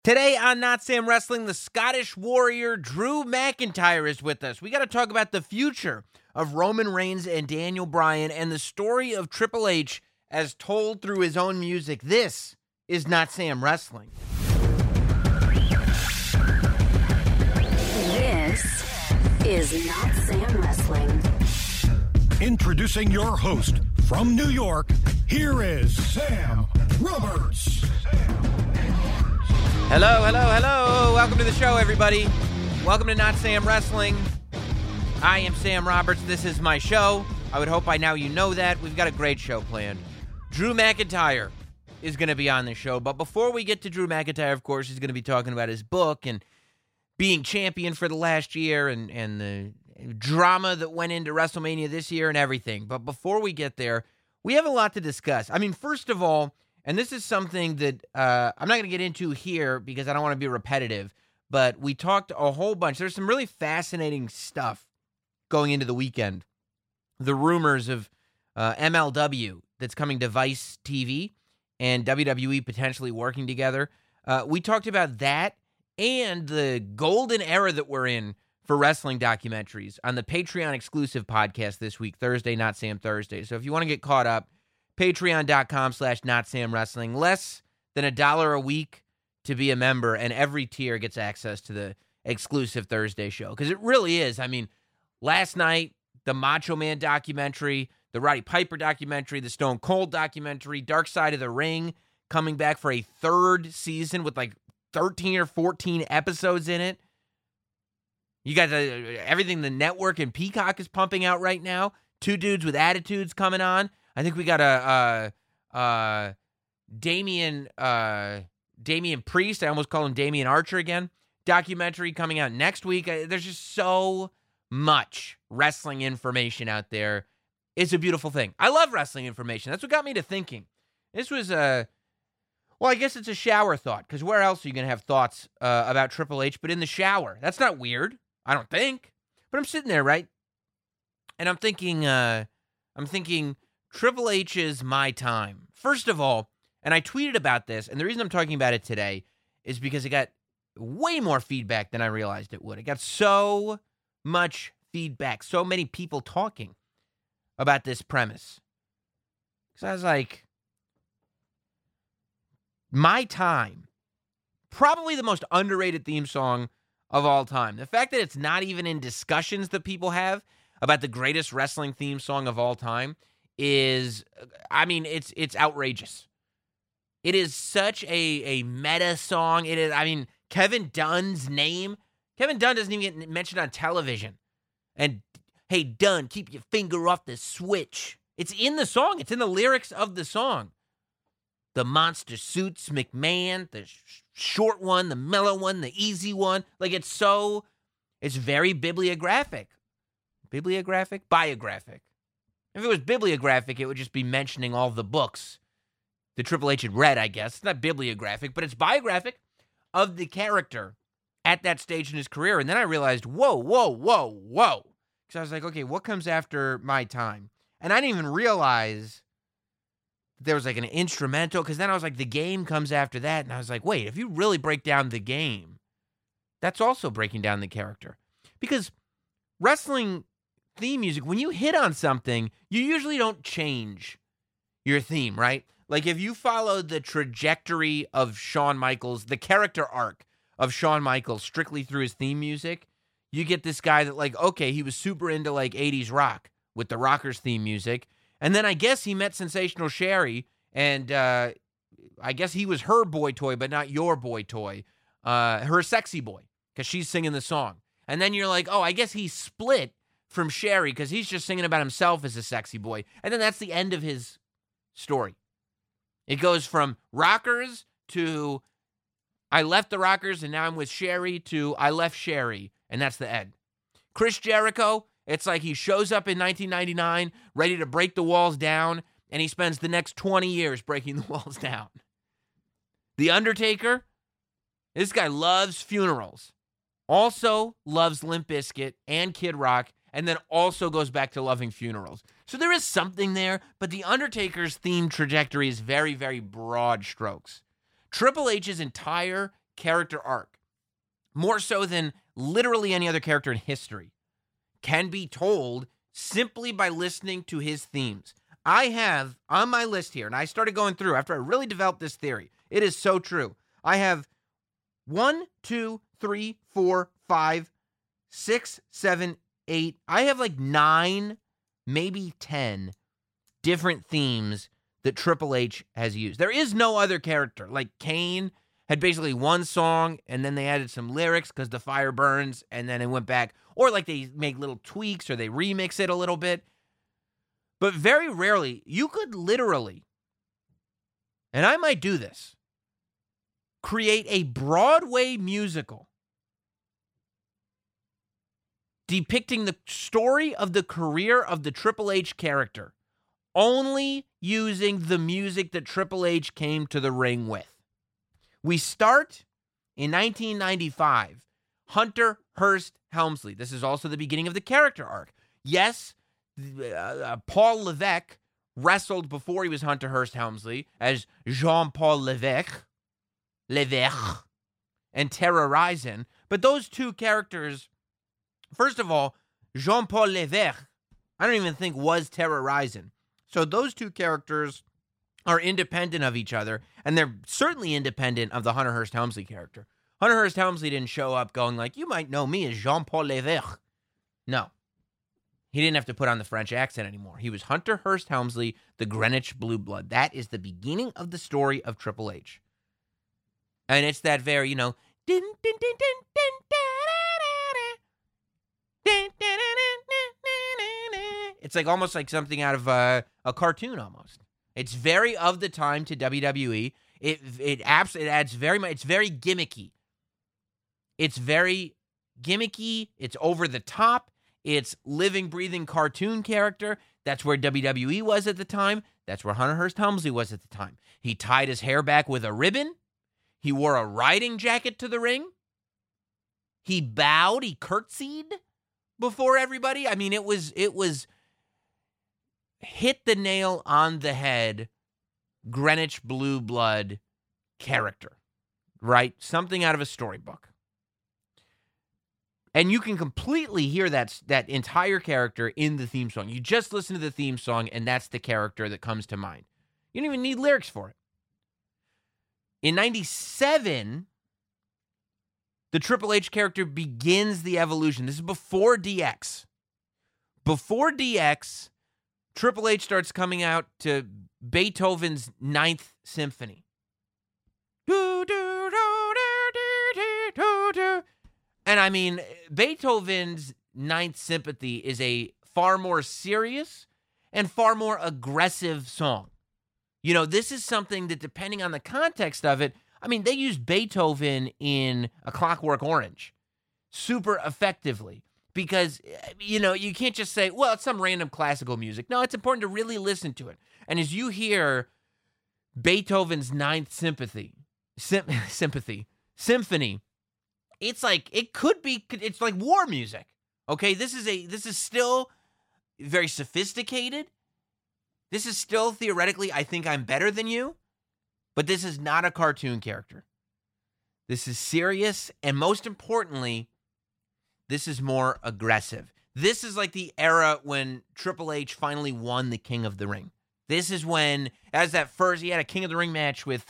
Today on Not Sam Wrestling, the Scottish Warrior Drew McIntyre is with us. We got to talk about the future of Roman Reigns and Daniel Bryan and the story of Triple H as told through his own music. This is Not Sam Wrestling. This is Not Sam Wrestling. Introducing your host from New York, here is Sam Roberts. Hello. Welcome to the show, everybody. Welcome to Not Sam Wrestling. I am Sam Roberts. This is my show. I would hope by now you know that. We've got a great show planned. Drew McIntyre is going to be on the show. But before we get to Drew McIntyre, of course, he's going to be talking about his book and being champion for the last year and the drama that went into WrestleMania this year and everything. But before we get there, we have a lot to discuss. I mean, first of all, and this is something that I'm not going to get into here because I don't want to be repetitive, but we talked a whole bunch. There's some really fascinating stuff going into the weekend. The rumors of MLW that's coming to Vice TV and WWE potentially working together. We talked about that and the golden era that we're in for wrestling documentaries on the Patreon exclusive podcast this week, Thursday, Not Sam Thursday. So if you want to get caught up, patreon.com/NotSamWrestling. Less than $1 a week to be a member, and every tier gets access to the exclusive Thursday show. Because it really is. I mean, last night, the Macho Man documentary, the Roddy Piper documentary, the Stone Cold documentary, Dark Side of the Ring coming back for a third season with like 13 or 14 episodes in it. You got everything the network and Peacock is pumping out right now. Two Dudes with Attitudes coming on. I think we got a Damian Priest. I almost call him Damian Archer again. Documentary coming out next week. There's just so much wrestling information out there. It's a beautiful thing. I love wrestling information. That's what got me to thinking. This was I guess it's a shower thought, because where else are you going to have thoughts about Triple H but in the shower? That's not weird, I don't think. But I'm sitting there, right? And I'm thinking Triple H's My Time. First of all, and I tweeted about this, and the reason I'm talking about it today is because it got way more feedback than I realized it would. It got so much feedback, so many people talking about this premise. Because I was like, My Time, probably the most underrated theme song of all time. The fact that it's not even in discussions that people have about the greatest wrestling theme song of all time is, I mean, it's outrageous. It is such a meta song. It is, I mean, Kevin Dunn's name. Kevin Dunn doesn't even get mentioned on television. And, hey, Dunn, keep your finger off the switch. It's in the song. It's in the lyrics of the song. The monster suits McMahon, the short one, the mellow one, the easy one. Like, it's very bibliographic. Biographic. If it was bibliographic, it would just be mentioning all the books that Triple H had read, I guess. It's not bibliographic, but it's biographic of the character at that stage in his career. And then I realized, whoa. Because I was like, okay, what comes after My Time? And I didn't even realize there was like an instrumental, because then I was like, The Game comes after that. And I was like, wait, if you really break down The Game, that's also breaking down the character. Because wrestling theme music, when you hit on something, you usually don't change your theme, right? Like if you follow the trajectory of Shawn Michaels, the character arc of Shawn Michaels strictly through his theme music, you get this guy that like, okay, he was super into like 80s rock with the Rockers theme music. And then I guess he met Sensational Sherry, and I guess he was her boy toy, but not your boy toy, her sexy boy, because she's singing the song. And then you're like, oh, I guess he split from Sherry because he's just singing about himself as a sexy boy. And then that's the end of his story. It goes from Rockers to I left the Rockers and now I'm with Sherry to I left Sherry, and that's the end. Chris Jericho, it's like he shows up in 1999 ready to break the walls down, and he spends the next 20 years breaking the walls down. The Undertaker, this guy loves funerals, also loves Limp Bizkit and Kid Rock, and then also goes back to loving funerals. So there is something there, but The Undertaker's theme trajectory is very, very broad strokes. Triple H's entire character arc, more so than literally any other character in history, can be told simply by listening to his themes. I have on my list here, and I started going through after I really developed this theory. It is so true. I have 1, 2, 3, 4, 5, 6, 7, 8. I have like 9, maybe 10 different themes that Triple H has used. There is no other character. Like Kane had basically one song, and then they added some lyrics because the fire burns, and then it went back. Or like they make little tweaks or they remix it a little bit. But very rarely, you could literally, and I might do this, create a Broadway musical depicting the story of the career of the Triple H character, only using the music that Triple H came to the ring with. We start in 1995, Hunter Hearst Helmsley. This is also the beginning of the character arc. Yes, Paul Levesque wrestled before he was Hunter Hearst Helmsley as Jean-Paul Levesque, and Terra Ryzing. But those two characters, first of all, Jean-Paul Levesque, I don't even think was Terra Ryzing. So those two characters are independent of each other, and they're certainly independent of the Hunter Hearst Helmsley character. Hunter Hearst Helmsley didn't show up going like, you might know me as Jean-Paul Levesque. No. He didn't have to put on the French accent anymore. He was Hunter Hearst Helmsley, the Greenwich Blue Blood. That is the beginning of the story of Triple H. And it's that very, you know, it's like almost like something out of a cartoon almost. It's very of the time to WWE. It adds very much. It's very gimmicky. It's very gimmicky. It's over the top. It's living, breathing cartoon character. That's where WWE was at the time. That's where Hunter Hearst Helmsley was at the time. He tied his hair back with a ribbon. He wore a riding jacket to the ring. He bowed. He curtsied before everybody. I mean, it was hit the nail on the head. Greenwich Blue Blood character, right? Something out of a storybook. And you can completely hear that entire character in the theme song. You just listen to the theme song, and that's the character that comes to mind. You don't even need lyrics for it. In 97, the Triple H character begins the evolution. This is before DX. Before DX, Triple H starts coming out to Beethoven's Ninth Symphony. And I mean, Beethoven's Ninth Sympathy is a far more serious and far more aggressive song. You know, this is something that, depending on the context of it, I mean, they used Beethoven in A Clockwork Orange super effectively because, you know, you can't just say, well, it's some random classical music. No, it's important to really listen to it. And as you hear Beethoven's Ninth Symphony, it's like, it's like war music. Okay, this is still very sophisticated. This is still theoretically, I think I'm better than you, but this is not a cartoon character. This is serious, and most importantly, this is more aggressive. This is like the era when Triple H finally won the King of the Ring. This is when, as that first, he had a King of the Ring match with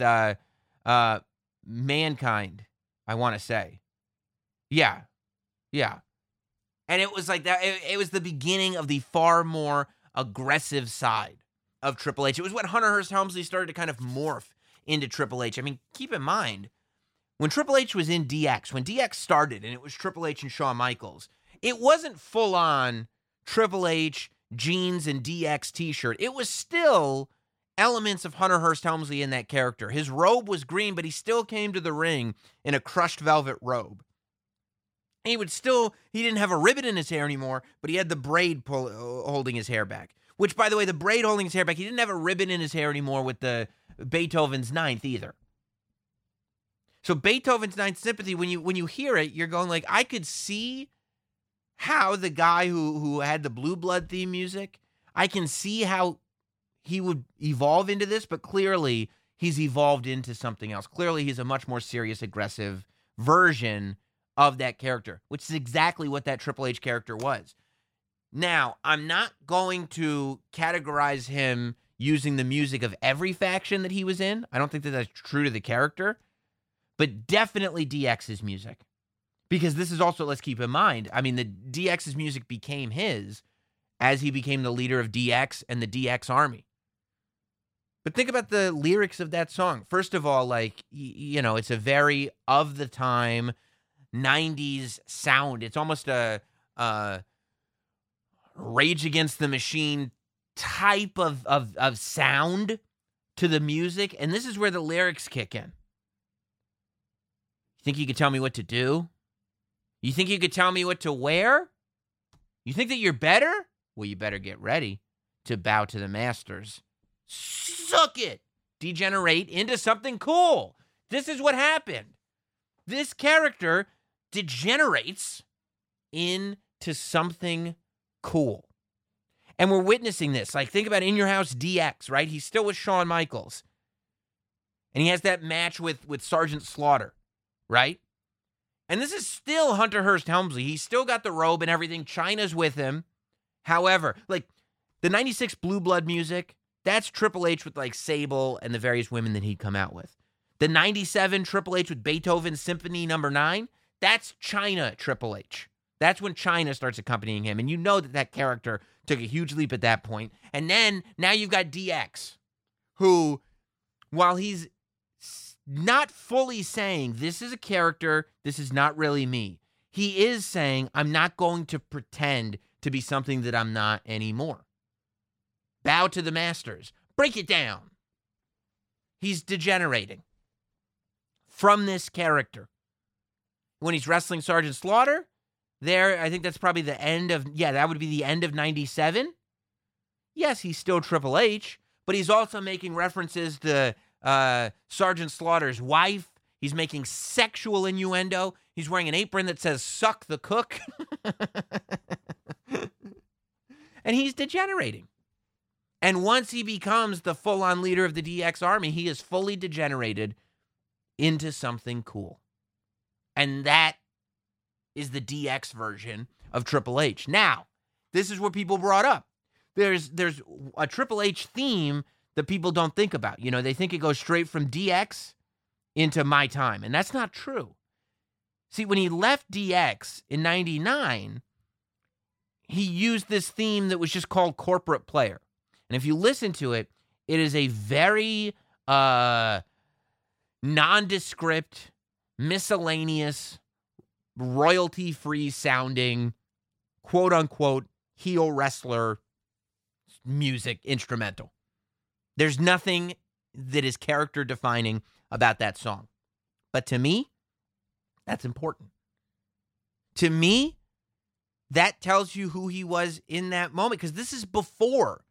Mankind, I want to say. Yeah. And it was like that. It was the beginning of the far more aggressive side of Triple H. It was when Hunter Hearst Helmsley started to kind of morph into Triple H. I mean, keep in mind, when Triple H was in DX, when DX started and it was Triple H and Shawn Michaels, it wasn't full on Triple H jeans and DX t-shirt. It was still elements of Hunter Hearst Helmsley in that character. His robe was green, but he still came to the ring in a crushed velvet robe. He didn't have a ribbon in his hair anymore, but he had the braid holding his hair back. Which, by the way, the braid holding his hair back, he didn't have a ribbon in his hair anymore with the Beethoven's Ninth either. So Beethoven's Ninth Sympathy, when you hear it, you're going like, I could see how the guy who had the Blue Blood theme music, I can see how he would evolve into this, but clearly he's evolved into something else. Clearly, he's a much more serious, aggressive version of that character, which is exactly what that Triple H character was. Now, I'm not going to categorize him using the music of every faction that he was in. I don't think that that's true to the character, but definitely DX's music. Because this is also, let's keep in mind, I mean, the DX's music became his as he became the leader of DX and the DX Army. But think about the lyrics of that song. First of all, like, you know, it's a very of the time 90s sound. It's almost a Rage Against the Machine type of sound to the music. And this is where the lyrics kick in. You think you could tell me what to do? You think you could tell me what to wear? You think that you're better? Well, you better get ready to bow to the masters. Suck it! Degenerate into something cool. This is what happened. This character degenerates into something cool. And we're witnessing this. Like, think about In Your House DX, right? He's still with Shawn Michaels. And he has that match with Sergeant Slaughter, right? And this is still Hunter Hearst Helmsley. He's still got the robe and everything. Chyna's with him. However, like, the 96 Blue Blood music, that's Triple H with, like, Sable and the various women that he'd come out with. The 97 Triple H with Beethoven Symphony No. 9, that's Chyna Triple H. That's when Chyna starts accompanying him. And you know that that character took a huge leap at that point. And then, now you've got DX, who, while he's not fully saying, this is a character, this is not really me, he is saying, I'm not going to pretend to be something that I'm not anymore. Bow to the masters. Break it down. He's degenerating from this character. When he's wrestling Sergeant Slaughter, there, I think that's probably the end of, that would be the end of 97. Yes, he's still Triple H, but he's also making references to Sergeant Slaughter's wife. He's making sexual innuendo. He's wearing an apron that says, suck the cook. And he's degenerating. And once he becomes the full-on leader of the DX Army, he is fully degenerated into something cool. And that is the DX version of Triple H. Now, this is what people brought up. There's a Triple H theme that people don't think about. You know, they think it goes straight from DX into My Time, and that's not true. See, when he left DX in 99, he used this theme that was just called Corporate Player. And if you listen to it, it is a very nondescript, miscellaneous, royalty-free sounding, quote-unquote, heel wrestler music instrumental. There's nothing that is character-defining about that song. But to me, that's important. To me, that tells you who he was in that moment, because this is before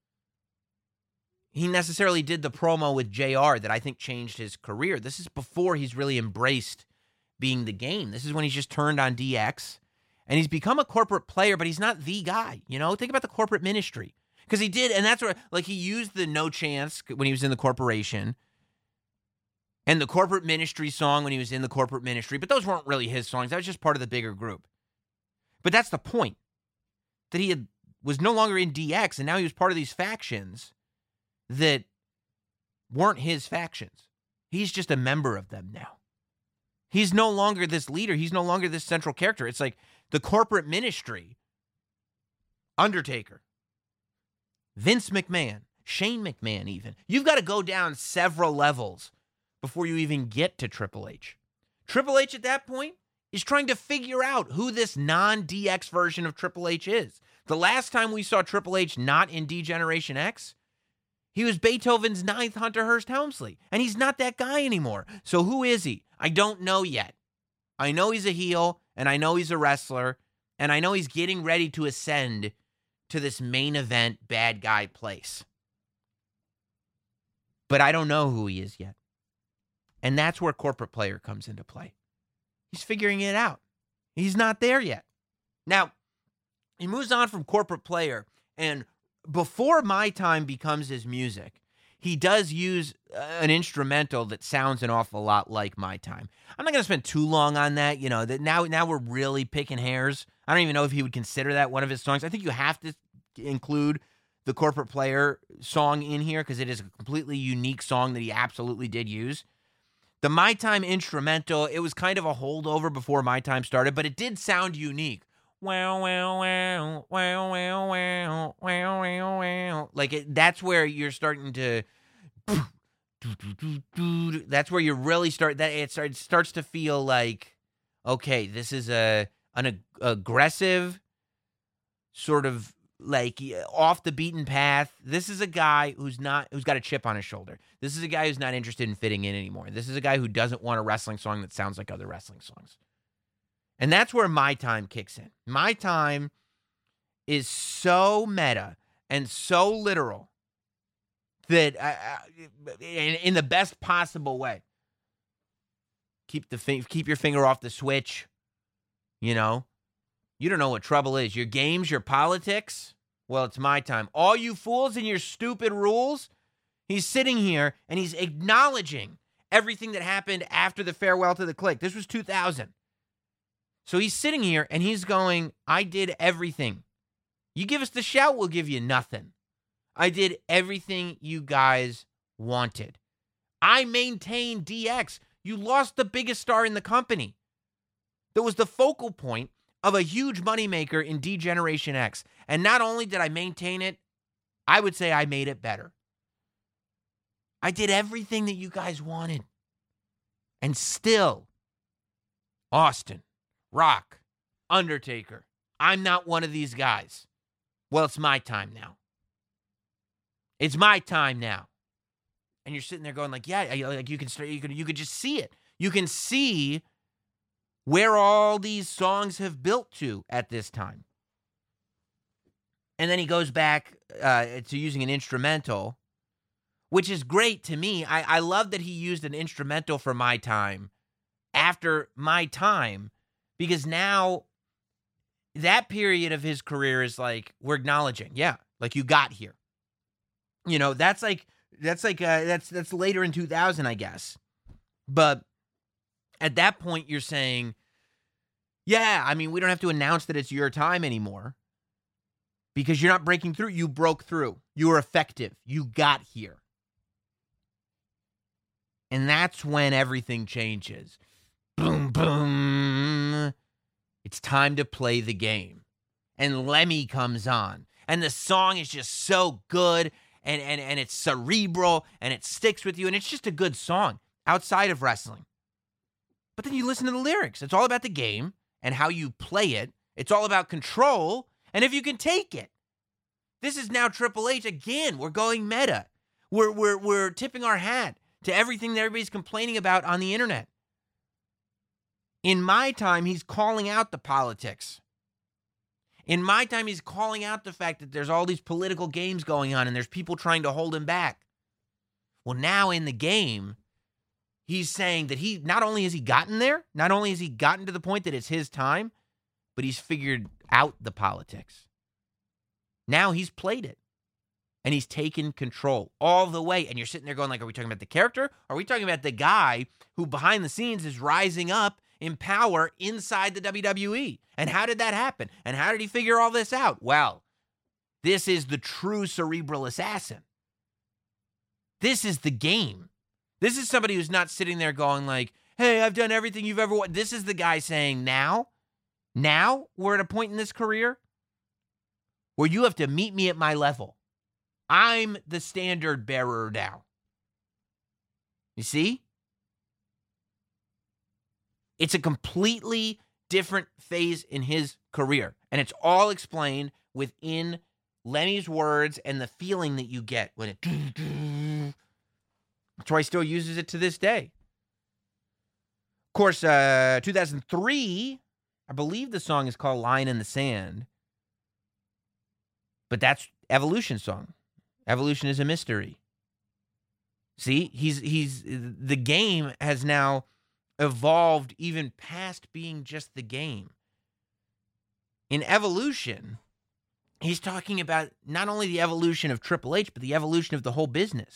he necessarily did the promo with JR that I think changed his career. This is before he's really embraced being the game. This is when he's just turned on DX, and he's become a corporate player, but he's not the guy. You know, think about the corporate ministry. Because he did, and that's where, like, he used the No Chance when he was in the corporation, and the corporate ministry song when he was in the corporate ministry, but those weren't really his songs. That was just part of the bigger group. But that's the point, that he was no longer in DX, and now he was part of these factions that weren't his factions. He's just a member of them now. He's no longer this leader. He's no longer this central character. It's like the corporate ministry, Undertaker, Vince McMahon, Shane McMahon even. You've got to go down several levels before you even get to Triple H. Triple H at that point is trying to figure out who this non-DX version of Triple H is. The last time we saw Triple H not in D-Generation X, he was Beethoven's 9th Hunter Hearst Helmsley, and he's not that guy anymore. So who is he? I don't know yet. I know he's a heel, and I know he's a wrestler, and I know he's getting ready to ascend to this main event bad guy place. But I don't know who he is yet. And that's where Corporate Player comes into play. He's figuring it out. He's not there yet. Now, he moves on from Corporate Player, and before My Time becomes his music, he does use an instrumental that sounds an awful lot like My Time. I'm not going to spend too long on that. You know, that now we're really picking hairs. I don't even know if he would consider that one of his songs. I think you have to include the Corporate Player song in here because it is a completely unique song that he absolutely did use. The My Time instrumental, it was kind of a holdover before My Time started, but it did sound unique. Wow, wow, wow, wow, wow, wow, wow, wow, wow. Like, that's where you're starting to... That's where you really start... It starts to feel like, okay, this is an aggressive, sort of, like, off the beaten path. This is a guy who's got a chip on his shoulder. This is a guy who's not interested in fitting in anymore. This is a guy who doesn't want a wrestling song that sounds like other wrestling songs. And that's where My Time kicks in. My Time is so meta and so literal that in the best possible way. Keep your finger off the switch. You know, you don't know what trouble is. Your games, your politics. Well, it's my time. All you fools and your stupid rules. He's sitting here and he's acknowledging everything that happened after the farewell to the Kliq. This was 2000. So he's sitting here and he's going, I did everything. You give us the shout, we'll give you nothing. I did everything you guys wanted. I maintained DX. You lost the biggest star in the company. That was the focal point of a huge moneymaker in D-Generation X. And not only did I maintain it, I would say I made it better. I did everything that you guys wanted. And still, Austin, Rock, Undertaker, I'm not one of these guys. Well, it's my time now. It's my time now. And you're sitting there going like, yeah, like you could just see it. You can see where all these songs have built to at this time. And then he goes back to using an instrumental, which is great to me. I love that he used an instrumental for My Time after My Time, because now that period of his career is like, we're acknowledging, yeah, like you got here. You know, that's later in 2000, I guess. But at that point, you're saying, yeah, I mean, we don't have to announce that it's your time anymore because you're not breaking through. You broke through. You were effective. You got here. And that's when everything changes. Boom, boom. It's time to play the game. And Lemmy comes on. And the song is just so good. And it's cerebral. And it sticks with you. And it's just a good song outside of wrestling. But then you listen to the lyrics. It's all about the game and how you play it. It's all about control and if you can take it. This is now Triple H. Again, we're going meta. We're tipping our hat to everything that everybody's complaining about on the internet. In My Time, he's calling out the politics. In My Time, he's calling out the fact that there's all these political games going on and there's people trying to hold him back. Well, now in the game, he's saying that he not only has he gotten there, not only has he gotten to the point that it's his time, but he's figured out the politics. Now he's played it. And he's taken control all the way. And you're sitting there going like, are we talking about the character? Or are we talking about the guy who behind the scenes is rising up in power inside the WWE? And how did that happen? And how did he figure all this out? Well, this is the true cerebral assassin. This is the game. This is somebody who's not sitting there going like, hey, I've done everything you've ever wanted. This is the guy saying now we're at a point in this career where you have to meet me at my level. I'm the standard bearer now. You see? It's a completely different phase in his career. And it's all explained within Lemmy's words and the feeling that you get when it... That's why he still uses it to this day. Of course, 2003, I believe the song is called Line in the Sand. But that's Evolution's song. Evolution is a mystery. See, the game has now evolved even past being just the game. In Evolution, he's talking about not only the evolution of Triple H, but the evolution of the whole business.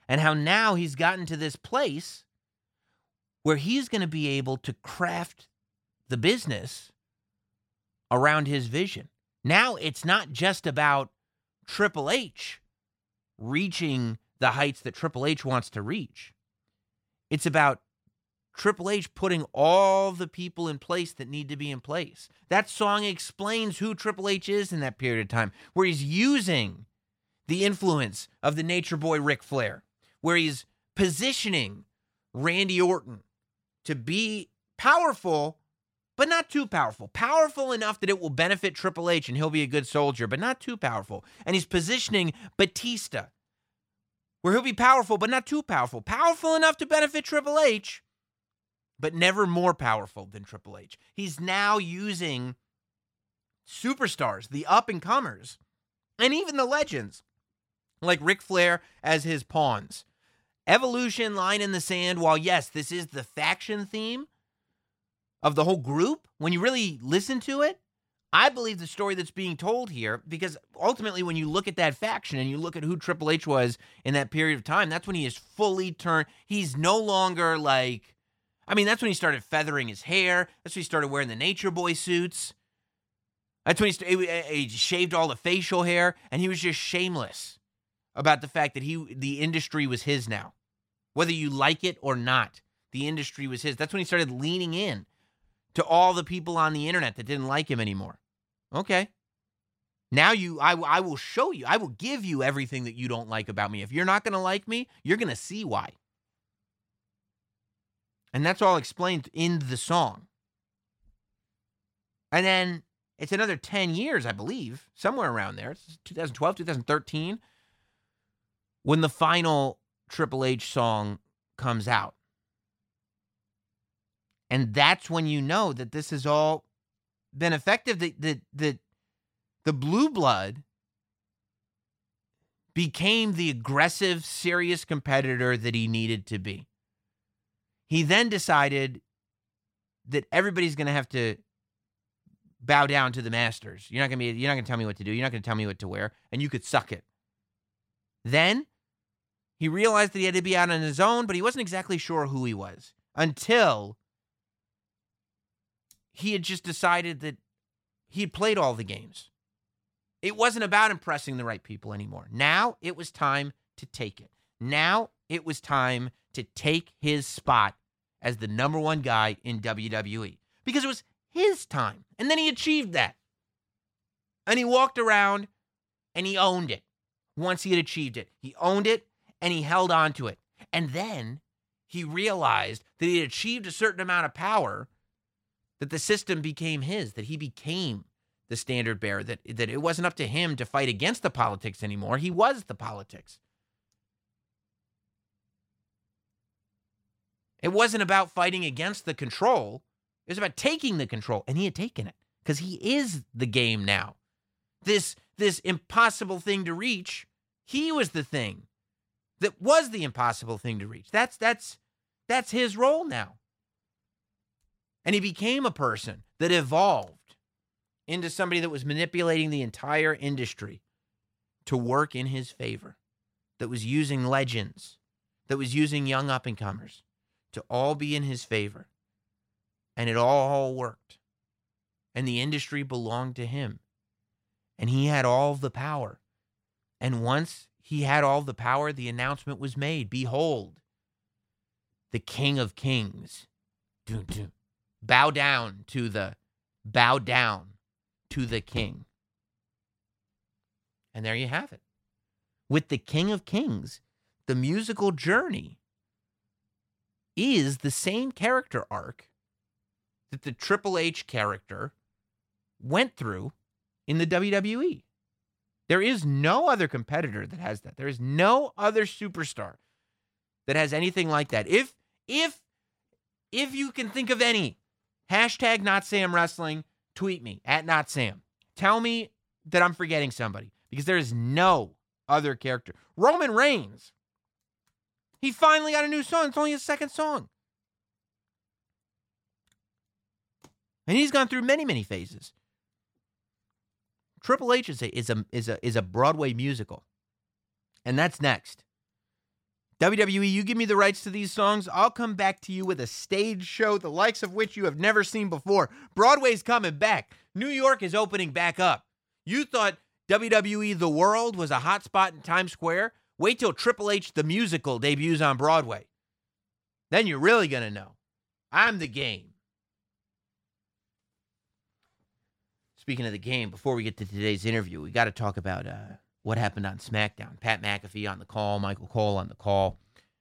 and how now he's gotten to this place where he's going to be able to craft the business around his vision. Now it's not just about Triple H reaching the heights that Triple H wants to reach. It's about Triple H putting all the people in place that need to be in place. That song explains who Triple H is in that period of time, where he's using the influence of the Nature Boy Ric Flair, where he's positioning Randy Orton to be powerful, but not too powerful. Powerful enough that it will benefit Triple H and he'll be a good soldier, but not too powerful. And he's positioning Batista, where he'll be powerful, but not too powerful. Powerful enough to benefit Triple H, but never more powerful than Triple H. He's now using superstars, the up-and-comers, and even the legends, like Ric Flair as his pawns. Evolution, line in the sand, while yes, this is the faction theme of the whole group, when you really listen to it, I believe the story that's being told here, because ultimately when you look at that faction and you look at who Triple H was in that period of time, that's when he is fully turned. He's no longer like, that's when he started feathering his hair. That's when he started wearing the Nature Boy suits. That's when he shaved all the facial hair, and he was just shameless about the fact that the industry was his now. Whether you like it or not, the industry was his. That's when he started leaning in to all the people on the internet that didn't like him anymore. Okay. Now I will show you. I will give you everything that you don't like about me. If you're not going to like me, you're going to see why. And that's all explained in the song. And then it's another 10 years, I believe, somewhere around there. It's 2012, 2013, when the final Triple H song comes out. And that's when you know that this has all been effective, that the Blue Blood became the aggressive, serious competitor that he needed to be. He then decided that everybody's going to have to bow down to the masters. You're not going to tell me what to do. You're not going to tell me what to wear, and you could suck it. Then he realized that he had to be out on his own, but he wasn't exactly sure who he was until he had just decided that he'd played all the games. It wasn't about impressing the right people anymore. Now it was time to take it. Now it was time to take his spot as the number one guy in WWE, because it was his time. And then he achieved that. And he walked around and he owned it. Once he had achieved it, he owned it and he held on to it. And then he realized that he had achieved a certain amount of power, that the system became his, that he became the standard bearer, that it wasn't up to him to fight against the politics anymore. He was the politics. It wasn't about fighting against the control. It was about taking the control, and he had taken it because he is the game now. This impossible thing to reach, he was the thing that was the impossible thing to reach. That's his role now. And he became a person that evolved into somebody that was manipulating the entire industry to work in his favor, that was using legends, that was using young up-and-comers to all be in his favor. And it all worked. And the industry belonged to him. And he had all the power. And once he had all the power, the announcement was made. Behold, the King of Kings. Bow down to the King. And there you have it. With the King of Kings, the musical journey is the same character arc that the Triple H character went through in the WWE. There is no other competitor that has that. There is no other superstar that has anything like that. If you can think of any, hashtag Not Sam Wrestling, tweet me at Not Sam. Tell me that I'm forgetting somebody, because there is no other character. Roman Reigns, he finally got a new song. It's only his second song. And he's gone through many, many phases. Triple H is a Broadway musical. And that's next. WWE, you give me the rights to these songs, I'll come back to you with a stage show, the likes of which you have never seen before. Broadway's coming back. New York is opening back up. You thought WWE The World was a hot spot in Times Square? Wait till Triple H the Musical debuts on Broadway. Then you're really going to know. I'm the Game. Speaking of the Game, before we get to today's interview, we got to talk about what happened on SmackDown. Pat McAfee on the call, Michael Cole on the call.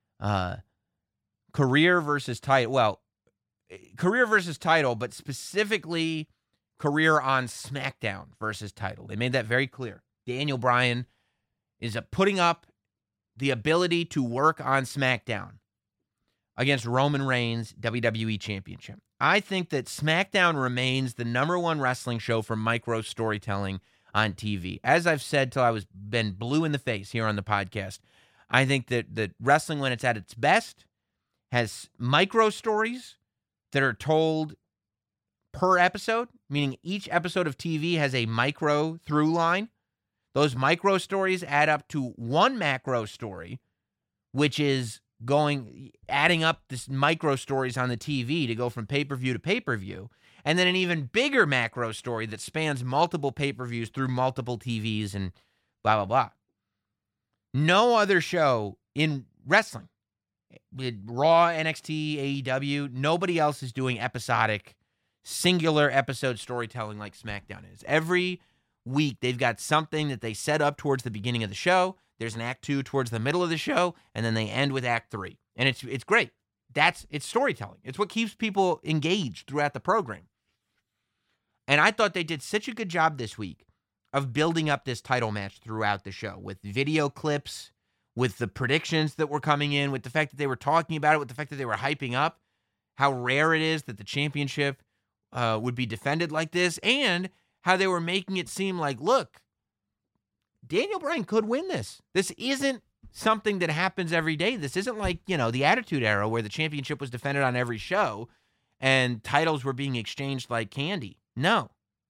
Career versus title. Well, career versus title, but specifically career on SmackDown versus title. They made that very clear. Daniel Bryan is putting up the ability to work on SmackDown against Roman Reigns' WWE Championship. I think that SmackDown remains the number one wrestling show for micro storytelling on TV. As I've said till I was been blue in the face here on the podcast, I think that wrestling, when it's at its best, has micro stories that are told per episode, meaning each episode of TV has a micro through line. Those micro stories add up to one macro story, which is adding up this micro stories on the TV to go from pay-per-view to pay-per-view, and then an even bigger macro story that spans multiple pay-per-views through multiple TVs and blah, blah, blah. No other show in wrestling, with Raw, NXT, AEW, nobody else is doing episodic, singular episode storytelling like SmackDown is. Every week, they've got something that they set up towards the beginning of the show. There's an act 2 towards the middle of the show, and then they end with act 3. And it's great. It's storytelling. It's what keeps people engaged throughout the program. And I thought they did such a good job this week of building up this title match throughout the show with video clips, with the predictions that were coming in, with the fact that they were talking about it, with the fact that they were hyping up how rare it is that the championship would be defended like this, and how they were making it seem like, look, Daniel Bryan could win this. This isn't something that happens every day. This isn't like, the Attitude Era where the championship was defended on every show and titles were being exchanged like candy. No.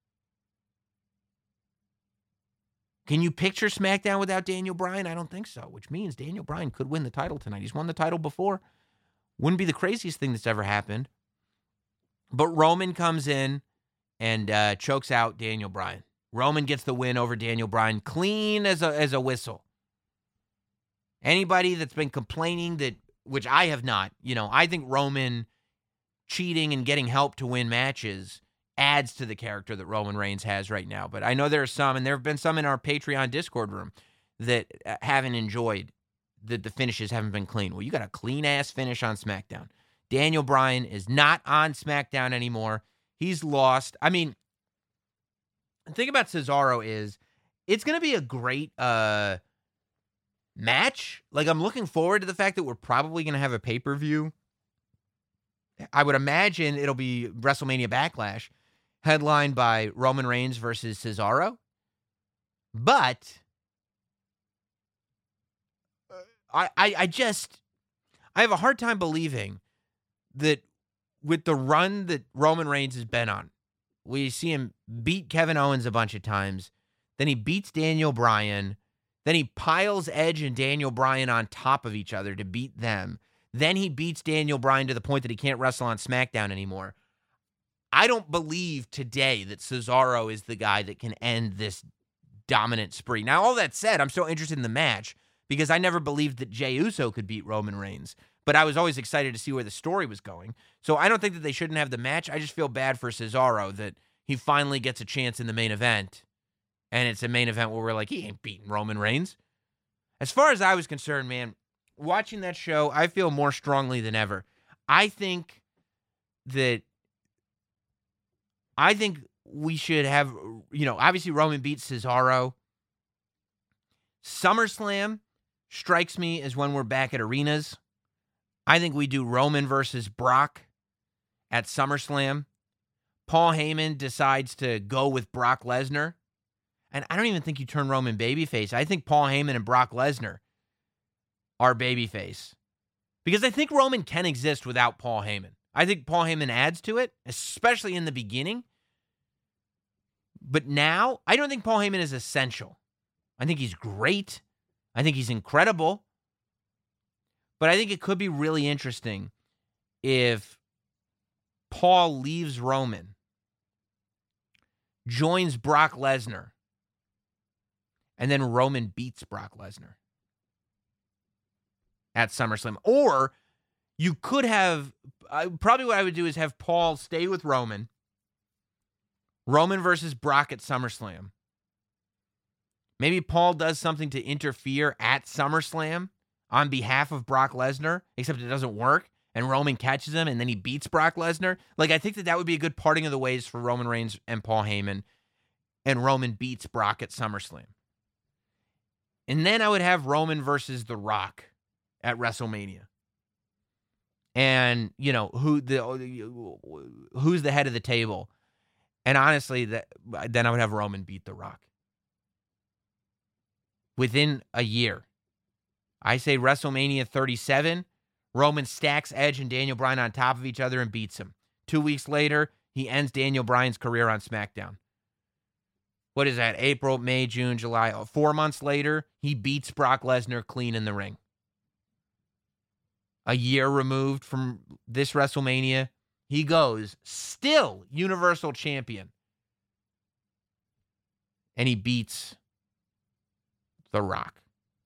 Can you picture SmackDown without Daniel Bryan? I don't think so, which means Daniel Bryan could win the title tonight. He's won the title before. Wouldn't be the craziest thing that's ever happened. But Roman comes in and chokes out Daniel Bryan. Roman gets the win over Daniel Bryan, clean as a whistle. Anybody that's been complaining that, which I have not, I think Roman cheating and getting help to win matches adds to the character that Roman Reigns has right now. But I know there are some, and there have been some in our Patreon Discord room that haven't enjoyed that the finishes haven't been clean. Well, you got a clean-ass finish on SmackDown. Daniel Bryan is not on SmackDown anymore. He's lost. I mean, the thing about Cesaro is it's going to be a great match. Like, I'm looking forward to the fact that we're probably going to have a pay-per-view. I would imagine it'll be WrestleMania Backlash, headlined by Roman Reigns versus Cesaro. But I have a hard time believing that with the run that Roman Reigns has been on, we see him beat Kevin Owens a bunch of times, then he beats Daniel Bryan, then he piles Edge and Daniel Bryan on top of each other to beat them, then he beats Daniel Bryan to the point that he can't wrestle on SmackDown anymore. I don't believe today that Cesaro is the guy that can end this dominant spree. Now, all that said, I'm still interested in the match because I never believed that Jey Uso could beat Roman Reigns, but I was always excited to see where the story was going. So I don't think that they shouldn't have the match. I just feel bad for Cesaro that he finally gets a chance in the main event, and it's a main event where we're like, he ain't beating Roman Reigns. As far as I was concerned, man, watching that show, I feel more strongly than ever. I think we should have, obviously Roman beats Cesaro. SummerSlam strikes me as when we're back at arenas. I think we do Roman versus Brock at SummerSlam. Paul Heyman decides to go with Brock Lesnar. And I don't even think you turn Roman babyface. I think Paul Heyman and Brock Lesnar are babyface. Because I think Roman can exist without Paul Heyman. I think Paul Heyman adds to it, especially in the beginning. But now, I don't think Paul Heyman is essential. I think he's great. I think he's incredible. But I think it could be really interesting if Paul leaves Roman, joins Brock Lesnar, and then Roman beats Brock Lesnar at SummerSlam. Or you could have, probably what I would do is have Paul stay with Roman versus Brock at SummerSlam. Maybe Paul does something to interfere at SummerSlam on behalf of Brock Lesnar, except it doesn't work, and Roman catches him, and then he beats Brock Lesnar. Like, I think that would be a good parting of the ways for Roman Reigns and Paul Heyman, and Roman beats Brock at SummerSlam. And then I would have Roman versus The Rock at WrestleMania. And, who's the head of the table? And honestly, then I would have Roman beat The Rock. Within a year. I say WrestleMania 37, Roman stacks Edge and Daniel Bryan on top of each other and beats him. 2 weeks later, he ends Daniel Bryan's career on SmackDown. What is that? April, May, June, July. 4 months later, he beats Brock Lesnar clean in the ring. A year removed from this WrestleMania, he goes still Universal Champion. And he beats The Rock.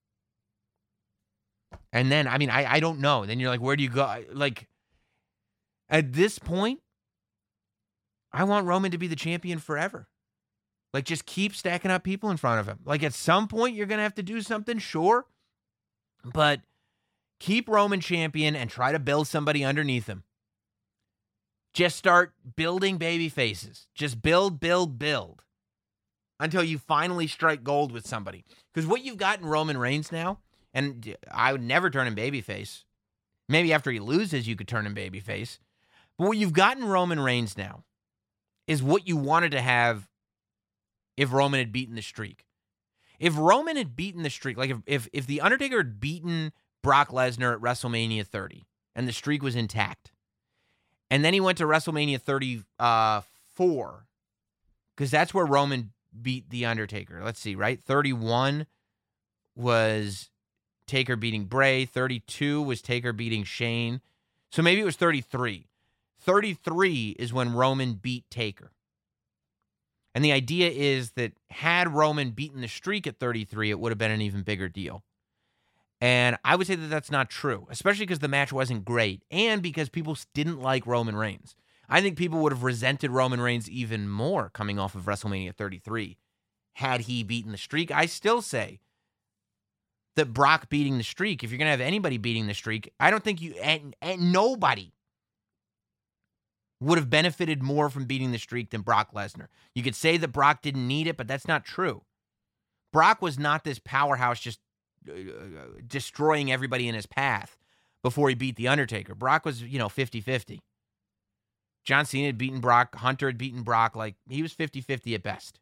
And then, I don't know. Then you're like, where do you go? Like, at this point, I want Roman to be the champion forever. Like, just keep stacking up people in front of him. Like, at some point, you're going to have to do something, sure. But keep Roman champion and try to build somebody underneath him. Just start building baby faces. Just build until you finally strike gold with somebody. Because what you've got in Roman Reigns now, and I would never turn him babyface. Maybe after he loses, you could turn him babyface. But what you've got in Roman Reigns now is what you wanted to have if Roman had beaten the streak. If Roman had beaten the streak, like if The Undertaker had beaten Brock Lesnar at WrestleMania 30 and the streak was intact, and then he went to WrestleMania 34, because that's where Roman beat The Undertaker. Let's see, right? 31 was Taker beating Bray. 32 was Taker beating Shane. So maybe it was 33. 33 is when Roman beat Taker. And the idea is that had Roman beaten the streak at 33, it would have been an even bigger deal. And I would say that that's not true, especially because the match wasn't great and because people didn't like Roman Reigns. I think people would have resented Roman Reigns even more coming off of WrestleMania 33 had he beaten the streak. I still say that Brock beating the streak, if you're going to have anybody beating the streak, I don't think and nobody would have benefited more from beating the streak than Brock Lesnar. You could say that Brock didn't need it, but that's not true. Brock was not this powerhouse just destroying everybody in his path before he beat The Undertaker. Brock was, 50-50. John Cena had beaten Brock. Hunter had beaten Brock. Like, he was 50-50 at best.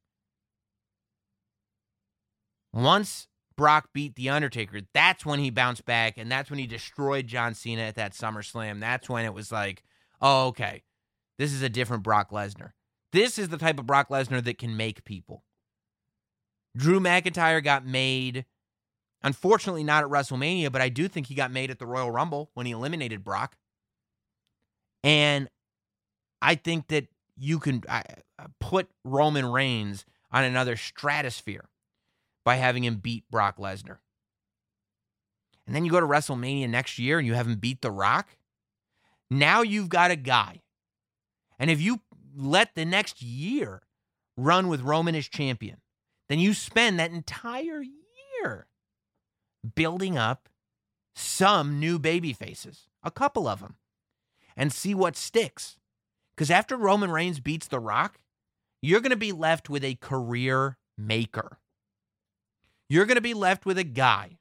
Once Brock beat The Undertaker, that's when he bounced back, and that's when he destroyed John Cena at that SummerSlam. That's when it was like, oh, okay, this is a different Brock Lesnar. This is the type of Brock Lesnar that can make people. Drew McIntyre got made, unfortunately not at WrestleMania, but I do think he got made at the Royal Rumble when he eliminated Brock. And I think that you can put Roman Reigns on another stratosphere by having him beat Brock Lesnar. And then you go to WrestleMania next year and you have him beat The Rock. Now you've got a guy. And if you let the next year run with Roman as champion, then you spend that entire year building up some new baby faces, a couple of them, and see what sticks. Because after Roman Reigns beats The Rock, you're going to be left with a career maker. You're going to be left with a guy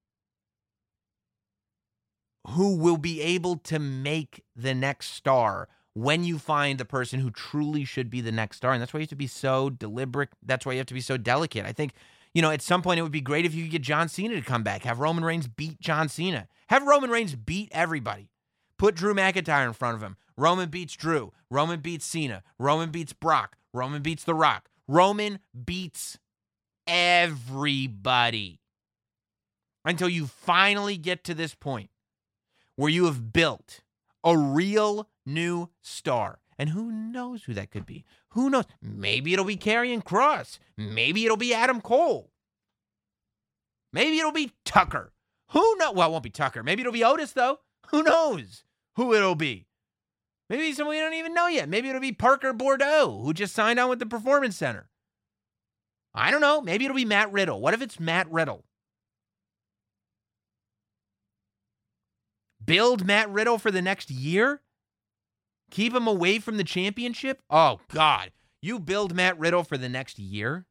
who will be able to make the next star when you find the person who truly should be the next star. And that's why you have to be so deliberate. That's why you have to be so delicate. I think, at some point it would be great if you could get John Cena to come back. Have Roman Reigns beat John Cena. Have Roman Reigns beat everybody. Put Drew McIntyre in front of him. Roman beats Drew. Roman beats Cena. Roman beats Brock. Roman beats The Rock. Roman beats everybody until you finally get to this point where you have built a real new star. And who knows who that could be? Who knows? Maybe it'll be Karrion Kross. Maybe it'll be Adam Cole. Maybe it'll be Tucker. Who knows? Well, it won't be Tucker. Maybe it'll be Otis, though. Who knows who it'll be? Maybe someone we don't even know yet. Maybe it'll be Parker Bordeaux, who just signed on with the Performance Center. I don't know. Maybe it'll be Matt Riddle. What if it's Matt Riddle? Build Matt Riddle for the next year? Keep him away from the championship? Oh, God. You build Matt Riddle for the next year?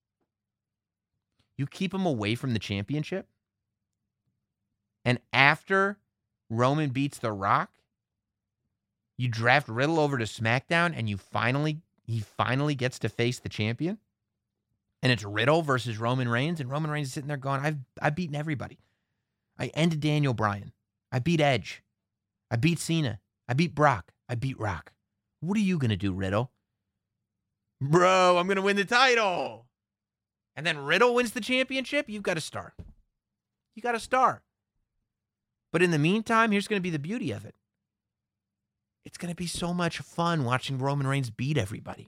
You keep him away from the championship? And after Roman beats The Rock, you draft Riddle over to SmackDown and he finally gets to face the champion? And it's Riddle versus Roman Reigns, and Roman Reigns is sitting there going, I've beaten everybody. I ended Daniel Bryan. I beat Edge. I beat Cena. I beat Brock. I beat Rock. What are you going to do, Riddle? Bro, I'm going to win the title. And then Riddle wins the championship? You've got a star. You got a star. But in the meantime, here's going to be the beauty of it. It's going to be so much fun watching Roman Reigns beat everybody.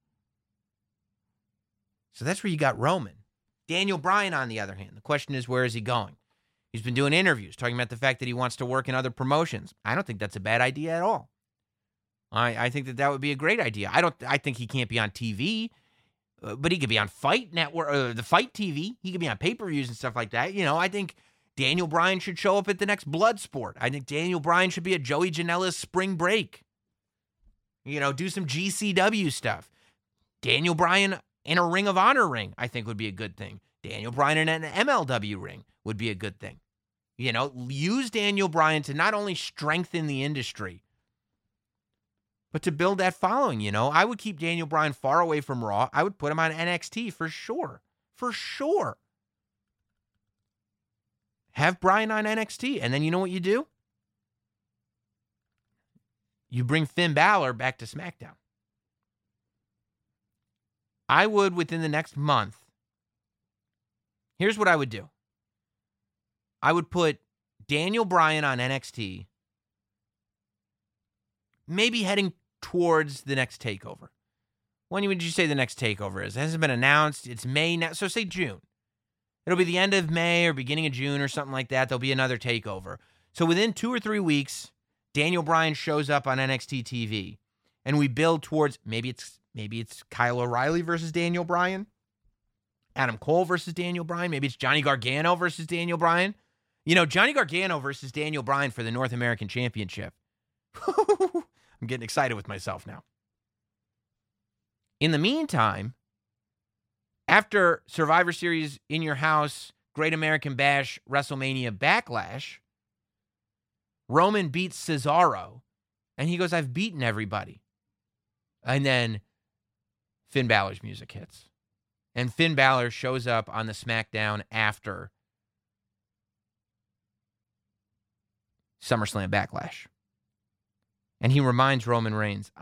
So that's where you got Roman. Daniel Bryan, on the other hand, the question is, where is he going? He's been doing interviews, talking about the fact that he wants to work in other promotions. I don't think that's a bad idea at all. I think that would be a great idea. I think he can't be on TV, but he could be on Fight Network, or the Fight TV. He could be on pay-per-views and stuff like that. You know, I think Daniel Bryan should show up at the next Bloodsport. I think Daniel Bryan should be at Joey Janela's Spring Break. You know, do some GCW stuff. Daniel Bryan in a Ring of Honor ring, I think would be a good thing. Daniel Bryan in an MLW ring would be a good thing. You know, use Daniel Bryan to not only strengthen the industry, but to build that following, you know. I would keep Daniel Bryan far away from Raw. I would put him on NXT for sure. For sure. Have Bryan on NXT, and then you know what you do? You bring Finn Balor back to SmackDown. I would, within the next month, here's what I would do. I would put Daniel Bryan on NXT, maybe heading towards the next takeover. When would you say the next takeover is? It hasn't been announced. It's May now, so say June. It'll be the end of May or beginning of June or something like that. There'll be another takeover. So within 2 or 3 weeks, Daniel Bryan shows up on NXT TV, and we build towards maybe it's Kyle O'Reilly versus Daniel Bryan, Adam Cole versus Daniel Bryan. Maybe it's Johnny Gargano versus Daniel Bryan. You know, Johnny Gargano versus Daniel Bryan for the North American Championship. I'm getting excited with myself now. In the meantime, after Survivor Series, In Your House, Great American Bash, WrestleMania Backlash, Roman beats Cesaro, and he goes, I've beaten everybody. And then Finn Balor's music hits. And Finn Balor shows up on the SmackDown after SummerSlam Backlash. And he reminds Roman Reigns,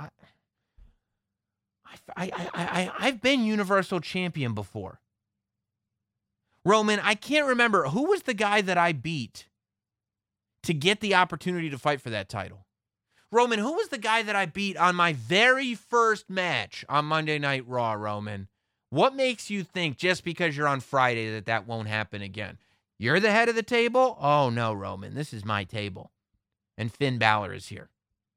I've been Universal Champion before. Roman, I can't remember. Who was the guy that I beat to get the opportunity to fight for that title? Roman, who was the guy that I beat on my very first match on Monday Night Raw, Roman? What makes you think just because you're on Friday that won't happen again? You're the head of the table? Oh, no, Roman. This is my table. And Finn Balor is here.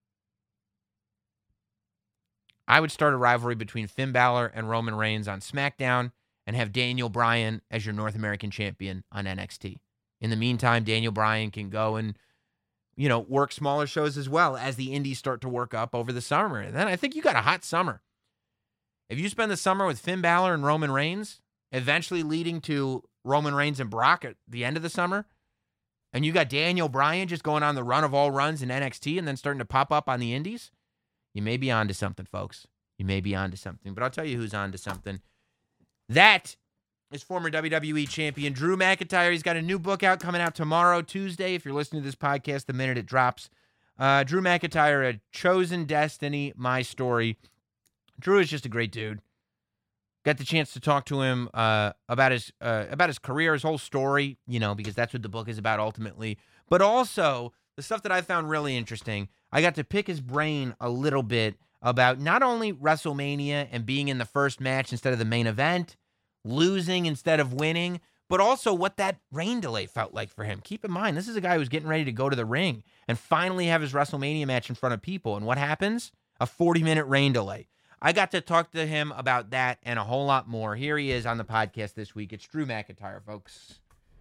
I would start a rivalry between Finn Balor and Roman Reigns on SmackDown and have Daniel Bryan as your North American champion on NXT. In the meantime, Daniel Bryan can go and, you know, work smaller shows as well as the indies start to work up over the summer. And then I think you got a hot summer. If you spend the summer with Finn Balor and Roman Reigns, eventually leading to Roman Reigns and Brock at the end of the summer, and you got Daniel Bryan just going on the run of all runs in NXT and then starting to pop up on the indies, you may be on to something, folks. You may be on to something. But I'll tell you who's on to something. That is former WWE champion Drew McIntyre. He's got a new book out coming out tomorrow, Tuesday. If you're listening to this podcast the minute it drops. Drew McIntyre, A Chosen Destiny, My Story. Drew is just a great dude. Got the chance to talk to him about his career, his whole story, you know, because that's what the book is about ultimately. But also the the stuff that I found really interesting, I got to pick his brain a little bit about not only WrestleMania and being in the first match instead of the main event, losing instead of winning, but also what that rain delay felt like for him. Keep in mind, this is a guy who's getting ready to go to the ring and finally have his WrestleMania match in front of people. And what happens? A 40-minute rain delay. I got to talk to him about that and a whole lot more. Here he is on the podcast this week. It's Drew McIntyre, folks.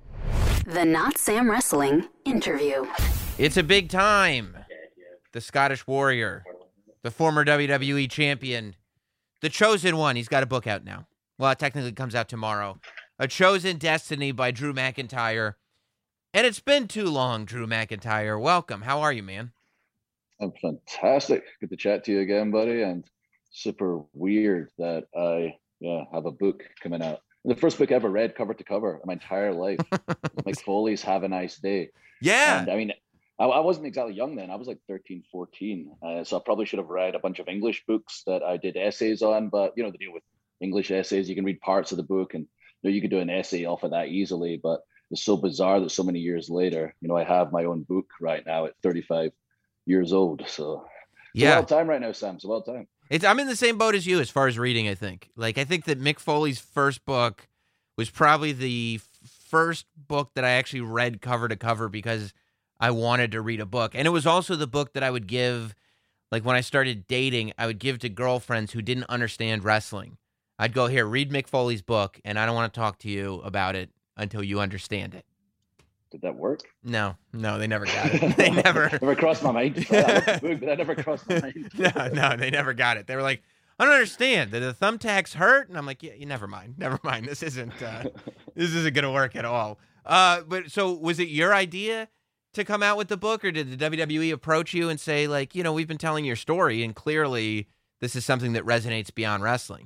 The Not Sam Wrestling interview. It's a big time. The Scottish Warrior, the former WWE champion, the Chosen One. He's got a book out now. Well, it technically comes out tomorrow. A Chosen Destiny by Drew McIntyre. And it's been too long, Drew McIntyre. Welcome. How are you, man? I'm fantastic. Good to chat to you again, buddy. And super weird that I have a book coming out. The first book I ever read cover to cover in my entire life. Mick Foley's Have a Nice Day. Yeah. And I mean, I wasn't exactly young then. I was like 13, 14. So I probably should have read a bunch of English books that I did essays on. But, the deal with English essays, you can read parts of the book and you could do an essay off of that easily. But it's so bizarre that so many years later, I have my own book right now at 35 years old. So it's a wild time right now, Sam. It's a wild time. I'm in the same boat as you as far as reading, I think. I think that Mick Foley's first book was probably the first book that I actually read cover to cover because I wanted to read a book. And it was also the book that I would give, when I started dating, I would give to girlfriends who didn't understand wrestling. I'd go, here, read Mick Foley's book, and I don't want to talk to you about it until you understand it. Did that work? No, they never got it. They never crossed my mind. I love the book, but that never crossed my mind. No, they never got it. They were like, I don't understand. Did the thumbtacks hurt? And I'm like, yeah, never mind. This isn't going to work at all. But so was it your idea to come out with the book, or did the WWE approach you and say, we've been telling your story, and clearly this is something that resonates beyond wrestling?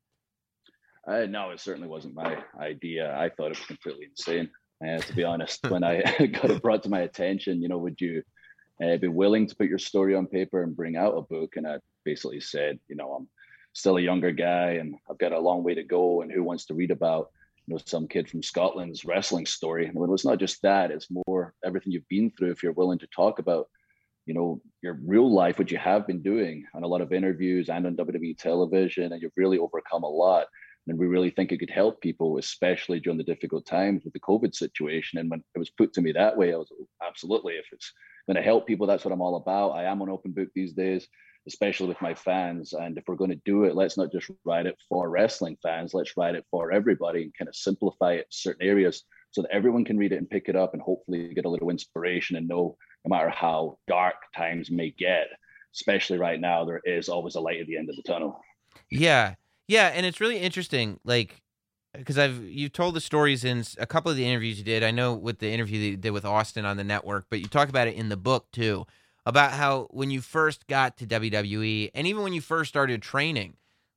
No, it certainly wasn't my idea. I thought it was completely insane. To be honest, when I got it brought to my attention, would you be willing to put your story on paper and bring out a book? And I basically said, I'm still a younger guy and I've got a long way to go. And who wants to read about, some kid from Scotland's wrestling story? And it's not just that, it's more everything you've been through. If you're willing to talk about, your real life, what you have been doing on a lot of interviews and on WWE television, and you've really overcome a lot. And we really think it could help people, especially during the difficult times with the COVID situation. And when it was put to me that way, I was absolutely, if it's going to help people, that's what I'm all about. I am an open book these days, especially with my fans. And if we're going to do it, let's not just write it for wrestling fans. Let's write it for everybody and kind of simplify it in certain areas so that everyone can read it and pick it up and hopefully get a little inspiration and know no matter how dark times may get, especially right now, there is always a light at the end of the tunnel. Yeah. Yeah, and it's really interesting, because you've told the stories in a couple of the interviews you did. I know with the interview that you did with Austin on the network, but you talk about it in the book too, about how when you first got to WWE and even when you first started training,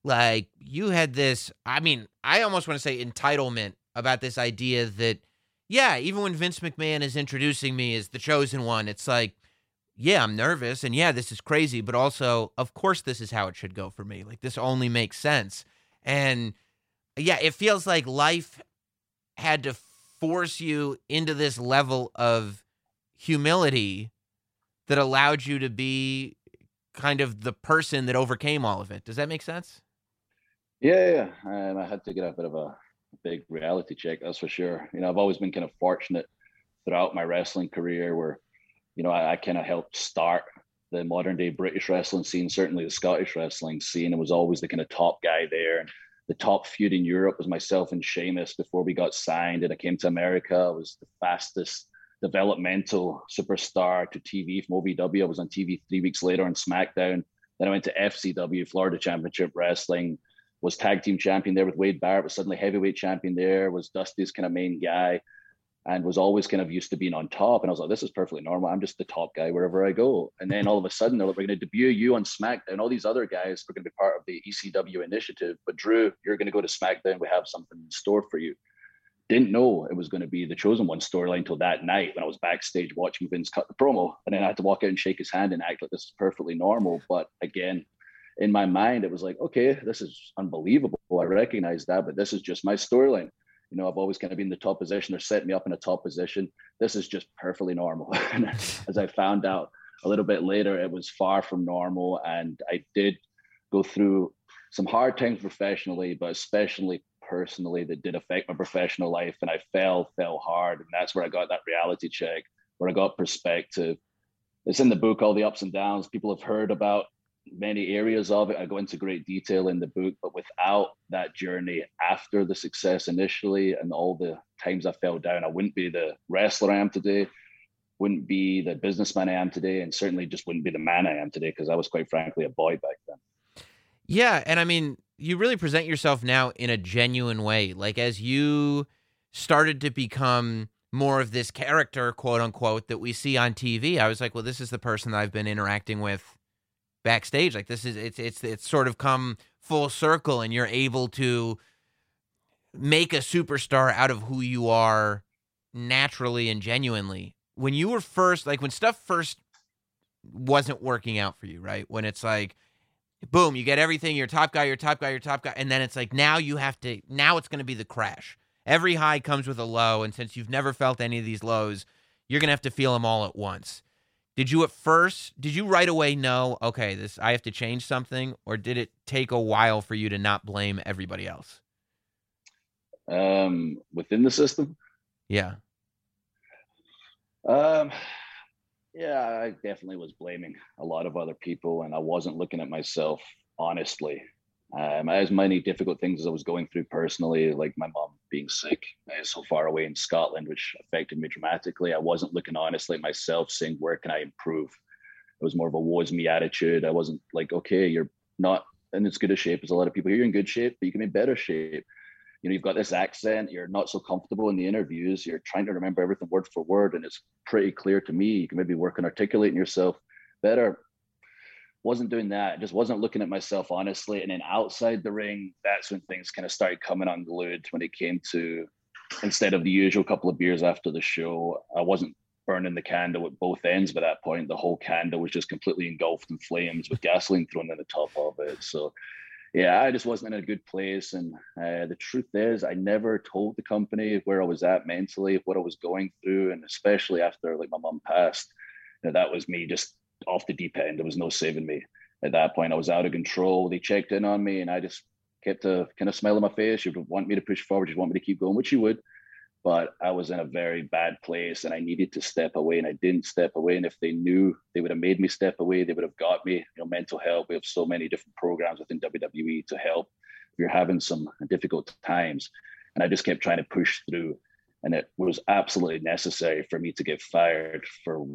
you had this, I almost want to say entitlement about this idea that, yeah, even when Vince McMahon is introducing me as the Chosen One, it's like, yeah, I'm nervous, and yeah, this is crazy, but also, of course, this is how it should go for me. This only makes sense. And yeah, it feels like life had to force you into this level of humility that allowed you to be kind of the person that overcame all of it. Does that make sense? Yeah. I had to get a bit of a big reality check, that's for sure. I've always been kind of fortunate throughout my wrestling career where I kind of helped start the modern day British wrestling scene, certainly the Scottish wrestling scene. I was always the kind of top guy there. And the top feud in Europe was myself and Sheamus before we got signed. And I came to America. I was the fastest developmental superstar to TV from OVW. I was on TV 3 weeks later on SmackDown. Then I went to FCW, Florida Championship Wrestling, was tag team champion there with Wade Barrett, was suddenly heavyweight champion there, was Dusty's kind of main guy, and was always kind of used to being on top. And I was like, this is perfectly normal. I'm just the top guy wherever I go. And then all of a sudden, they're like, we're going to debut you on SmackDown. All these other guys are going to be part of the ECW initiative. But Drew, you're going to go to SmackDown. We have something in store for you. Didn't know it was going to be the Chosen One storyline until that night when I was backstage watching Vince cut the promo. And then I had to walk out and shake his hand and act like this is perfectly normal. But again, in my mind, it was like, okay, this is unbelievable. I recognize that, but this is just my storyline. You know, I've always kind of been in the top position. They're setting me up in a top position. This is just perfectly normal. And as I found out a little bit later, it was far from normal. And I did go through some hard times professionally, but especially personally, that did affect my professional life. And I fell hard. And that's where I got that reality check, where I got perspective. It's in the book, all the ups and downs. People have heard about many areas of it. I go into great detail in the book, but without that journey after the success initially and all the times I fell down, I wouldn't be the wrestler I am today, wouldn't be the businessman I am today, and certainly just wouldn't be the man I am today, because I was quite frankly a boy back then. Yeah, and I mean, you really present yourself now in a genuine way. Like, as you started to become more of this character, quote unquote, that we see on TV, I was like, well, this is the person that I've been interacting with backstage. Like, this is it's sort of come full circle, and you're able to make a superstar out of who you are naturally and genuinely. When you were first, like when stuff first wasn't working out for you, right? When it's like, boom, you get everything, you're top guy, and then it's like, now it's going to be the crash. Every high comes with a low, and since you've never felt any of these lows, you're going to have to feel them all at once. Did you right away know, okay, I have to change something, or did it take a while for you to not blame everybody else? Within the system? Yeah. Yeah, I definitely was blaming a lot of other people, and I wasn't looking at myself honestly. As many difficult things as I was going through personally, like my mom being sick so far away in Scotland, which affected me dramatically. I wasn't looking honestly at myself, saying, where can I improve? It was more of a woe is me attitude. I wasn't like, okay, you're not in as good a shape as a lot of people here. You're in good shape, but you can be in better shape. You know, you've got this accent, you're not so comfortable in the interviews, you're trying to remember everything word for word, and it's pretty clear to me. You can maybe work on articulating yourself better. Wasn't doing that, just wasn't looking at myself honestly. And then outside the ring, that's when things kind of started coming unglued. When it came to, instead of the usual couple of beers after the show, I wasn't burning the candle at both ends by that point. The whole candle was just completely engulfed in flames with gasoline thrown in the top of it. So yeah, I just wasn't in a good place. And the truth is, I never told the company where I was at mentally, what I was going through. And especially after like my mom passed, that was me just off the deep end. There was no saving me at that point. I was out of control. They checked in on me, and I just kept a kind of smile on my face. She would want me to push forward. She'd want me to keep going, which she would. But I was in a very bad place, and I needed to step away, and I didn't step away. And if they knew, they would have made me step away. They would have got me. You know, mental health. We have so many different programs within WWE to help if you're having some difficult times. And I just kept trying to push through, and it was absolutely necessary for me to get fired.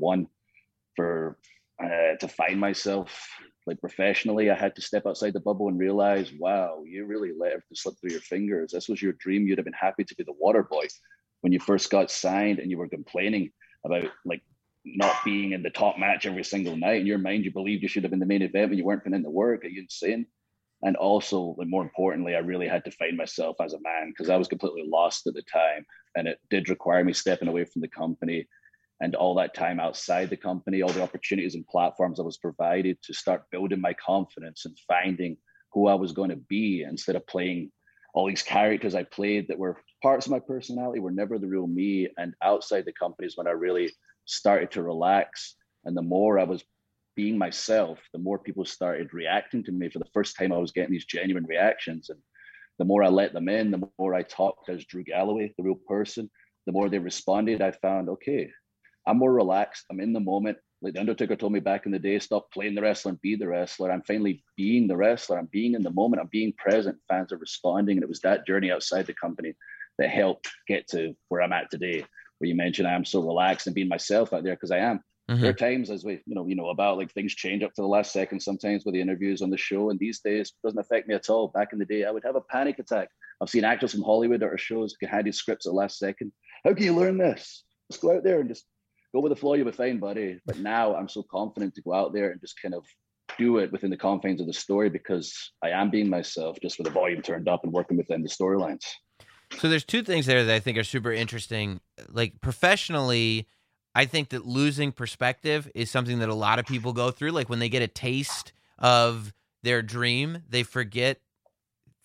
To find myself like professionally, I had to step outside the bubble and realize, wow, you really let everything slip through your fingers. This was your dream. You'd have been happy to be the water boy when you first got signed, and you were complaining about like not being in the top match every single night. In your mind, you believed you should have been the main event when you weren't putting in the work. Are you insane? And also, like, more importantly, I really had to find myself as a man, because I was completely lost at the time, and it did require me stepping away from the company. And all that time outside the company, all the opportunities and platforms I was provided to start building my confidence and finding who I was going to be, instead of playing all these characters I played that were parts of my personality, were never the real me. And outside the company is when I really started to relax. And the more I was being myself, the more people started reacting to me. For the first time, I was getting these genuine reactions. And the more I let them in, the more I talked as Drew Galloway, the real person, the more they responded. I found, okay, I'm more relaxed. I'm in the moment. Like the Undertaker told me back in the day, stop playing the wrestler and be the wrestler. I'm finally being the wrestler. I'm being in the moment. I'm being present. Fans are responding. And it was that journey outside the company that helped get to where I'm at today, where you mentioned I am so relaxed and being myself out there, because I am. Mm-hmm. There are times, as we know about, like things change up to the last second sometimes with the interviews on the show. And these days, it doesn't affect me at all. Back in the day, I would have a panic attack. I've seen actors from Hollywood at our shows get handed scripts at the last second. How can you learn this? Let's go out there and just go with the flow, you'll be fine, buddy. But now I'm so confident to go out there and just kind of do it within the confines of the story, because I am being myself, just with the volume turned up and working within the storylines. So there's two things there that I think are super interesting. Like, professionally, I think that losing perspective is something that a lot of people go through. Like, when they get a taste of their dream, they forget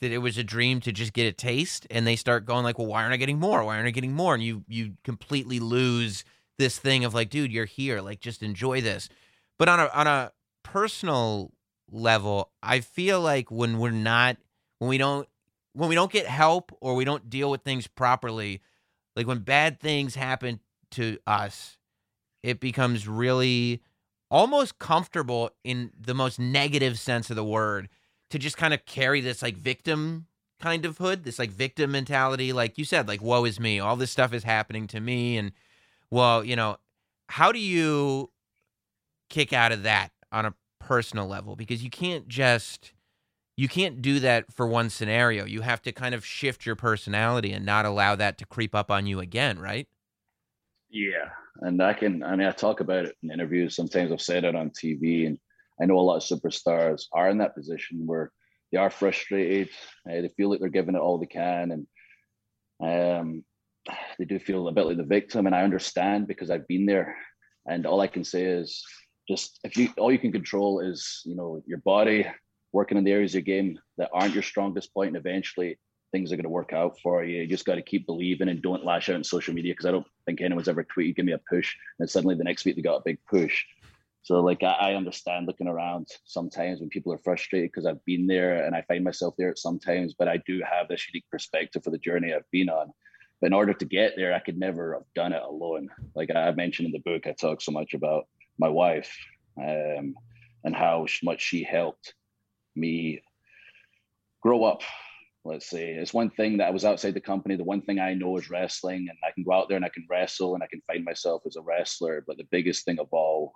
that it was a dream to just get a taste, and they start going like, well, why aren't I getting more? Why aren't I getting more? And you completely lose this thing of like, dude, you're here, like just enjoy this. But on a personal level, I feel like when we don't get help or we don't deal with things properly, like when bad things happen to us, it becomes really almost comfortable in the most negative sense of the word to just kind of carry this like victim kind of hood, this like victim mentality. Like you said, like, woe is me. All this stuff is happening to me. And well, how do you kick out of that on a personal level? Because you can't do that for one scenario. You have to kind of shift your personality and not allow that to creep up on you again, right? Yeah. And I talk about it in interviews. Sometimes I've said it on TV, and I know a lot of superstars are in that position where they are frustrated. They feel like they're giving it all they can. And they do feel a bit like the victim. And I understand because I've been there. And all I can say is just all you can control is, your body, working in the areas of your game that aren't your strongest point, and eventually things are going to work out for you. You just got to keep believing and don't lash out on social media, because I don't think anyone's ever tweeted, give me a push, and suddenly the next week they got a big push. So like I understand looking around sometimes when people are frustrated, because I've been there and I find myself there at sometimes, but I do have this unique perspective for the journey I've been on. But in order to get there, I could never have done it alone. Like I mentioned in the book, I talk so much about my wife and how much she helped me grow up. Let's say it's one thing that I was outside the company. The one thing I know is wrestling, and I can go out there and I can wrestle and I can find myself as a wrestler. But the biggest thing of all,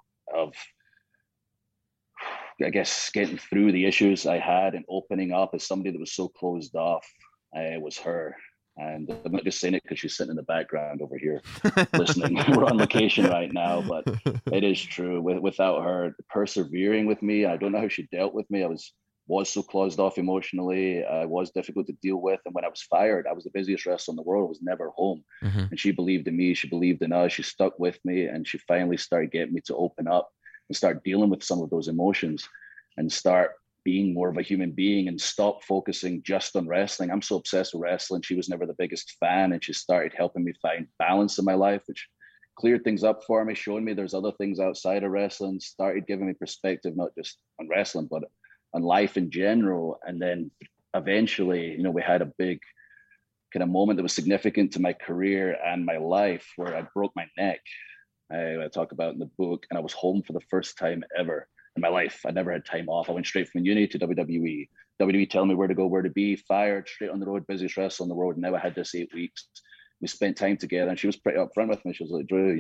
I guess, getting through the issues I had and opening up as somebody that was so closed off, was her. And I'm not just saying it because she's sitting in the background over here listening. We're on location right now, but it is true. Without her persevering with me, I don't know how she dealt with me. I was so closed off emotionally. I was difficult to deal with. And when I was fired, I was the busiest wrestler in the world. I was never home. Mm-hmm. And she believed in me. She believed in us. She stuck with me. And she finally started getting me to open up and start dealing with some of those emotions and start being more of a human being and stop focusing just on wrestling. I'm so obsessed with wrestling. She was never the biggest fan. And she started helping me find balance in my life, which cleared things up for me, showing me there's other things outside of wrestling, started giving me perspective, not just on wrestling, but on life in general. And then eventually, we had a big kind of moment that was significant to my career and my life, where I broke my neck. I talk about in the book, and I was home for the first time ever in my life. I never had time off. I went straight from uni to WWE. WWE telling me where to go, where to be, fired, straight on the road, busiest wrestler on the road. Now I had this 8 weeks. We spent time together, and she was pretty upfront with me. She was like, Drew,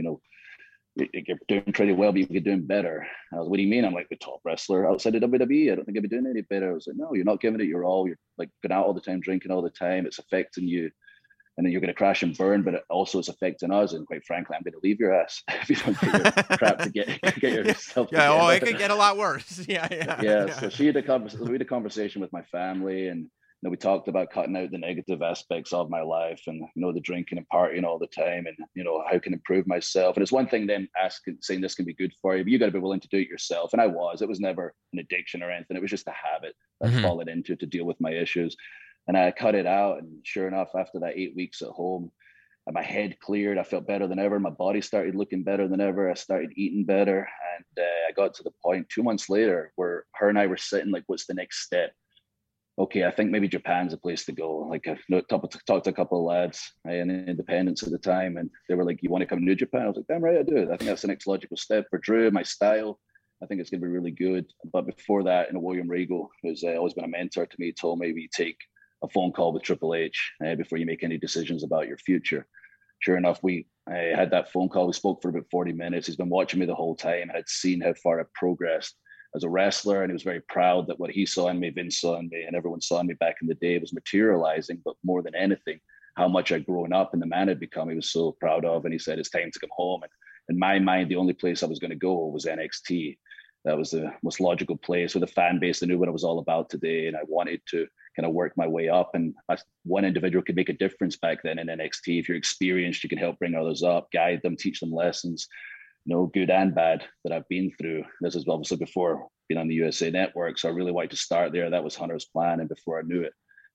you're doing pretty well, but you could be doing better. I was, what do you mean? I'm like the top wrestler outside of WWE. I don't think I'd be doing any better. I was like, no, you're not giving it your all. You're like going out all the time, drinking all the time. It's affecting you. And then you're going to crash and burn, but it also is affecting us. And quite frankly, I'm going to leave your ass if you don't get your crap to get yourself together. Oh, it could get a lot worse. Yeah. So we had a conversation with my family, and we talked about cutting out the negative aspects of my life, and the drinking and partying all the time, and how I can improve myself. And it's one thing them saying this can be good for you, but you got to be willing to do it yourself. And it was never an addiction or anything. It was just a habit I'd fallen into to deal with my issues. And I cut it out. And sure enough, after that 8 weeks at home, my head cleared. I felt better than ever. My body started looking better than ever. I started eating better. And I got to the point 2 months later where her and I were sitting like, what's the next step? Okay, I think maybe Japan's a place to go. Like I talked to a couple of lads in Independence at the time, and they were like, you want to come to New Japan? I was like, damn right I do. I think that's the next logical step for Drew, my style. I think it's going to be really good. But before that, William Regal, who's always been a mentor to me, told me we take a phone call with Triple H before you make any decisions about your future. Sure enough, we had that phone call. We spoke for about 40 minutes. He's been watching me the whole time. I had seen how far I progressed as a wrestler, and he was very proud that what he saw in me, Vince saw in me, and everyone saw in me back in the day was materializing. But more than anything, how much I'd grown up and the man I'd become, he was so proud of. And he said, it's time to come home. And in my mind, the only place I was going to go was NXT. That was the most logical place with a fan base that knew what I was all about today. And I wanted to kind of work my way up. And one individual could make a difference back then in NXT. If you're experienced, you can help bring others up, guide them, teach them lessons, good and bad, that I've been through. This is obviously before being on the USA Network. So I really wanted to start there. That was Hunter's plan. And before I knew it,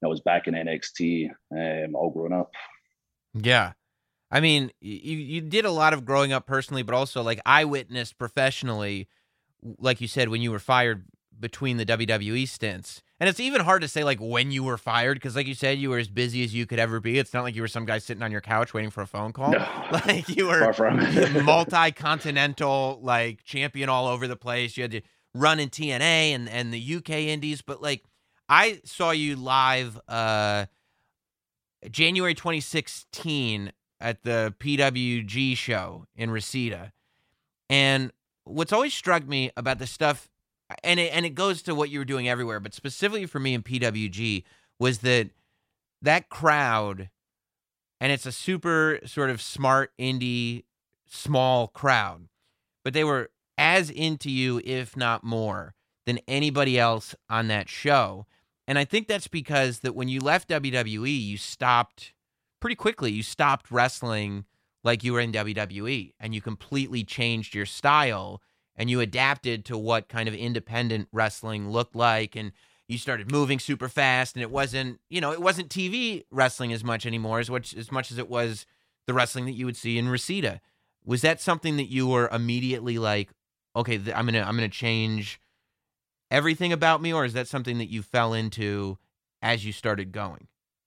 I was back in NXT, all grown up. Yeah. I mean, you did a lot of growing up personally, but also like I witnessed professionally, like you said, when you were fired between the WWE stints. And it's even hard to say like when you were fired because, like you said, you were as busy as you could ever be. It's not like you were some guy sitting on your couch waiting for a phone call. No, like you were far from it. multi-continental, like champion all over the place. You had to run in TNA and the UK Indies, but like I saw you live January 2016 at the PWG show in Reseda. And what's always struck me about the stuff, and it goes to what you were doing everywhere, but specifically for me in PWG, was that crowd, and it's a super sort of smart indie, small crowd, but they were as into you, if not more, than anybody else on that show. And I think that's because that when you left WWE, you stopped pretty quickly. You stopped wrestling like you were in WWE, and you completely changed your style, and you adapted to what kind of independent wrestling looked like, and you started moving super fast, and it wasn't TV wrestling as much anymore as much as it was the wrestling that you would see in Reseda. Was that something that you were immediately like, okay, I'm gonna change everything about me, or is that something that you fell into as you started going?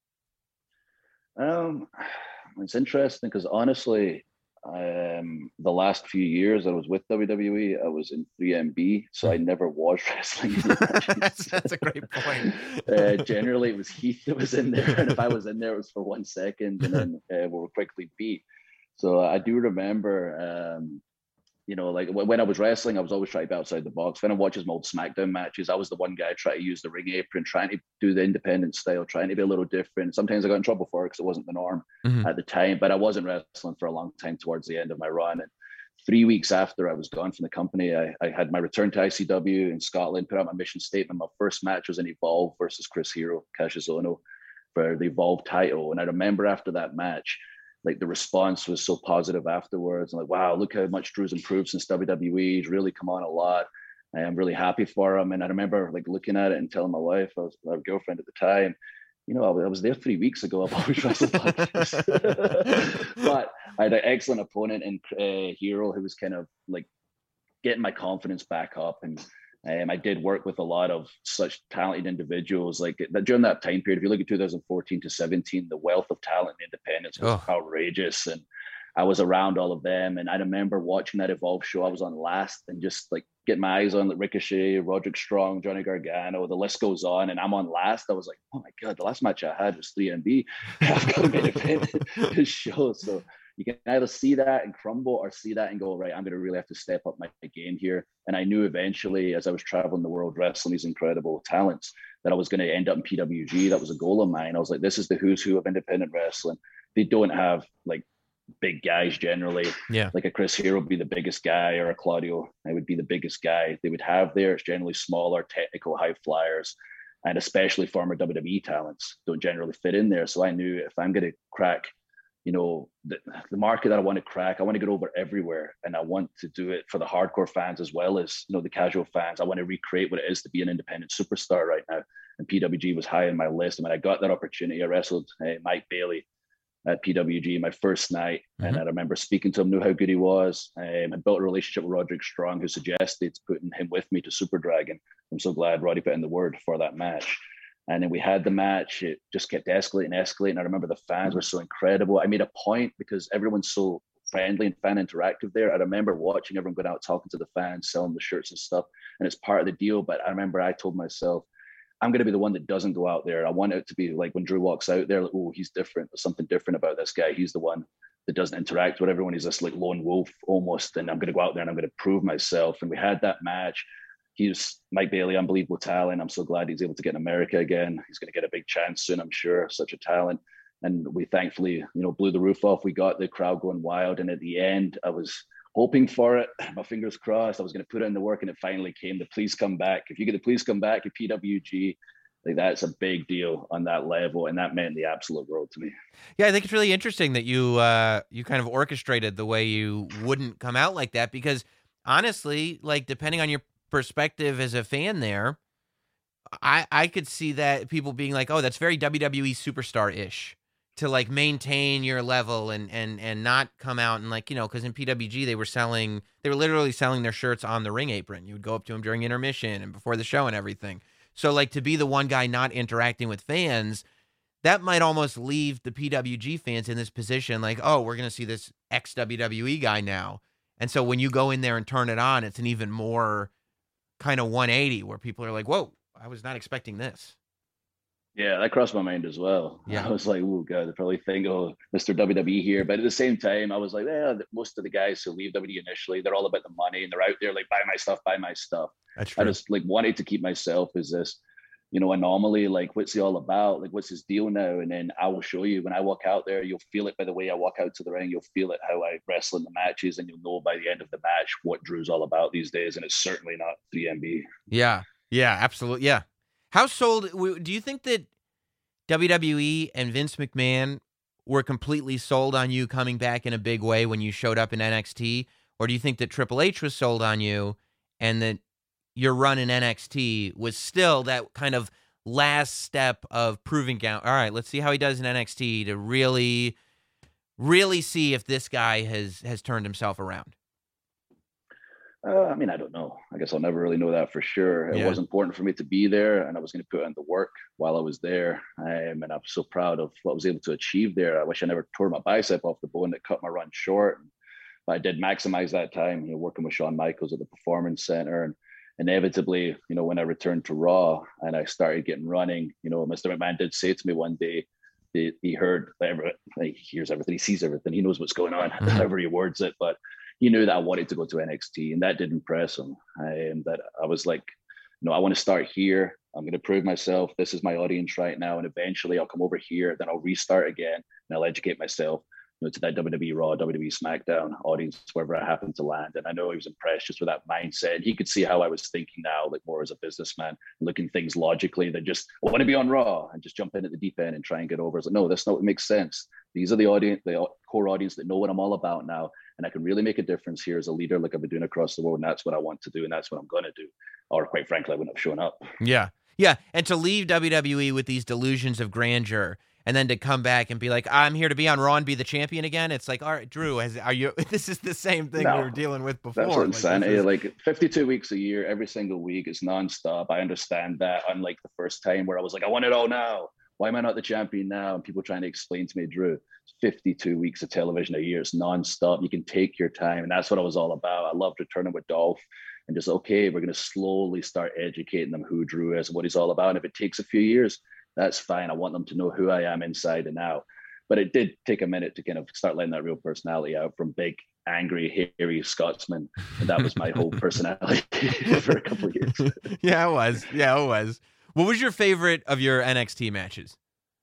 It's interesting because honestly, the last few years I was with WWE, I was in 3MB, so I never was wrestling. That's a great point. Generally, it was Heath that was in there, and if I was in there, it was for 1 second, and then we were quickly beat. So I do remember, like when I was wrestling, I was always trying to be outside the box. When I watch my old SmackDown matches, I was the one guy trying to use the ring apron, trying to do the independent style, trying to be a little different. Sometimes I got in trouble for it because it wasn't the norm at the time, but I wasn't wrestling for a long time towards the end of my run. And 3 weeks after I was gone from the company, I had my return to ICW in Scotland, put out my mission statement. My first match was in Evolve versus Chris Hero, Cassius Ohno, for the Evolve title. And I remember after that match, like the response was so positive afterwards. I'm like, wow, look how much Drew's improved since WWE. He's really come on a lot. I'm really happy for him. And I remember like looking at it and telling my wife, I was my girlfriend at the time, I was there 3 weeks ago. I've always wrestled like this. But I had an excellent opponent in Hero who was kind of like getting my confidence back up. And I did work with a lot of such talented individuals. Like during that time period, if you look at 2014 to 17, the wealth of talent and independence was outrageous. And I was around all of them. And I remember watching that Evolve show. I was on last and just like getting my eyes on like Ricochet, Roderick Strong, Johnny Gargano, the list goes on. And I'm on last. I was like, oh my God, the last match I had was 3MB. I've got to be independent this show. So you can either see that and crumble or see that and go, right, I'm going to really have to step up my game here. And I knew eventually as I was traveling the world wrestling these incredible talents that I was going to end up in PWG. That was a goal of mine. I was like, this is the who's who of independent wrestling. They don't have like big guys generally. Yeah. Like a Chris Hero would be the biggest guy, or a Claudio, I would be the biggest guy they would have there. It's generally smaller, technical, high flyers. And especially former WWE talents don't generally fit in there. So I knew if I'm going to crack the market that I want to crack, I want to get over everywhere, and I want to do it for the hardcore fans as well as the casual fans. I want to recreate what it is to be an independent superstar right now, and PWG was high on my list. And when I got that opportunity, I wrestled Mike Bailey at PWG my first night, and I remember speaking to him, knew how good he was. I built a relationship with Roderick Strong, who suggested putting him with me to Super Dragon. I'm so glad Roddy put in the word for that match. And then we had the match. It just kept escalating. I remember the fans were so incredible. I made a point because everyone's so friendly and fan interactive there. I remember watching everyone going out, talking to the fans, selling the shirts and stuff. And it's part of the deal. But I remember I told myself, I'm going to be the one that doesn't go out there. I want it to be like when Drew walks out there, like, oh, he's different. There's something different about this guy. He's the one that doesn't interact with everyone. He's this like lone wolf almost. And I'm going to go out there and I'm going to prove myself. And we had that match. He's Mike Bailey, unbelievable talent. I'm so glad he's able to get in America again. He's going to get a big chance soon, I'm sure. Such a talent. And we thankfully, blew the roof off. We got the crowd going wild. And at the end, I was hoping for it. My fingers crossed. I was going to put in the work, and it finally came. The please come back. If you get the please come back at PWG, like that's a big deal on that level. And that meant the absolute world to me. Yeah, I think it's really interesting that you kind of orchestrated the way you wouldn't come out like that, because honestly, like depending on your perspective as a fan there, I could see that people being like, oh, that's very WWE superstar-ish to like maintain your level and not come out and like, because in PWG they were literally selling their shirts on the ring apron. You would go up to them during intermission and before the show and everything. So like to be the one guy not interacting with fans, that might almost leave the PWG fans in this position like, oh, we're going to see this ex-WWE guy now. And so when you go in there and turn it on, it's an even more kind of 180 where people are like, whoa, I was not expecting this. Yeah, that crossed my mind as well. Yeah. I was like, oh, God, they probably think, oh, Mr. WWE here. But at the same time, I was like, yeah, most of the guys who leave WWE initially, they're all about the money and they're out there like, buy my stuff, buy my stuff. That's true. I just like wanted to keep myself as this, anomaly. Like, what's he all about? Like, what's his deal now? And then I will show you when I walk out there, you'll feel it by the way I walk out to the ring. You'll feel it how I wrestle in the matches, and you'll know by the end of the match what Drew's all about these days. And it's certainly not 3MB. Yeah, absolutely. Yeah. How sold, do you think that WWE and Vince McMahon were completely sold on you coming back in a big way when you showed up in NXT? Or do you think that Triple H was sold on you and that your run in NXT was still that kind of last step of proving out, all right, let's see how he does in NXT to really, really see if this guy has turned himself around? I don't know. I guess I'll never really know that for sure. It was important for me to be there, and I was going to put in the work while I was there. And I'm so proud of what I was able to achieve there. I wish I never tore my bicep off the bone that cut my run short. But I did maximize that time, working with Shawn Michaels at the Performance Center. And inevitably, when I returned to Raw and I started getting running, Mr. McMahon did say to me one day, he heard everything, he hears everything, he sees everything, he knows what's going on, however he words it. But he knew that I wanted to go to NXT, and that did impress him. That I was like, I want to start here. I'm going to prove myself. This is my audience right now. And eventually I'll come over here, then I'll restart again and I'll educate myself, to that WWE Raw, WWE SmackDown audience, wherever I happen to land. And I know he was impressed just with that mindset. He could see how I was thinking now, like more as a businessman, looking things logically than just, I want to be on Raw and just jump in at the deep end and try and get over. It's like, no, that's not what makes sense. These are the audience, the core audience that know what I'm all about now. And I can really make a difference here as a leader, like I've been doing across the world. And that's what I want to do. And that's what I'm going to do. Or quite frankly, I wouldn't have shown up. Yeah. Yeah. And to leave WWE with these delusions of grandeur and then to come back and be like, I'm here to be on Raw and be the champion again. It's like, all right, Drew, are you, this is the same thing we were dealing with before. That's insanity. Like 52 weeks a year, every single week is nonstop. I understand that. Unlike the first time where I was like, I want it all now. Why am I not the champion now? And people trying to explain to me, Drew, 52 weeks of television a year. It's nonstop. You can take your time. And that's what I was all about. I loved returning with Dolph and just, okay, we're going to slowly start educating them who Drew is and what he's all about. And if it takes a few years, that's fine. I want them to know who I am inside and out. But it did take a minute to kind of start letting that real personality out from big, angry, hairy Scotsman. And that was my whole personality for a couple of years. Yeah, it was. Yeah, it was. What was your favorite of your NXT matches?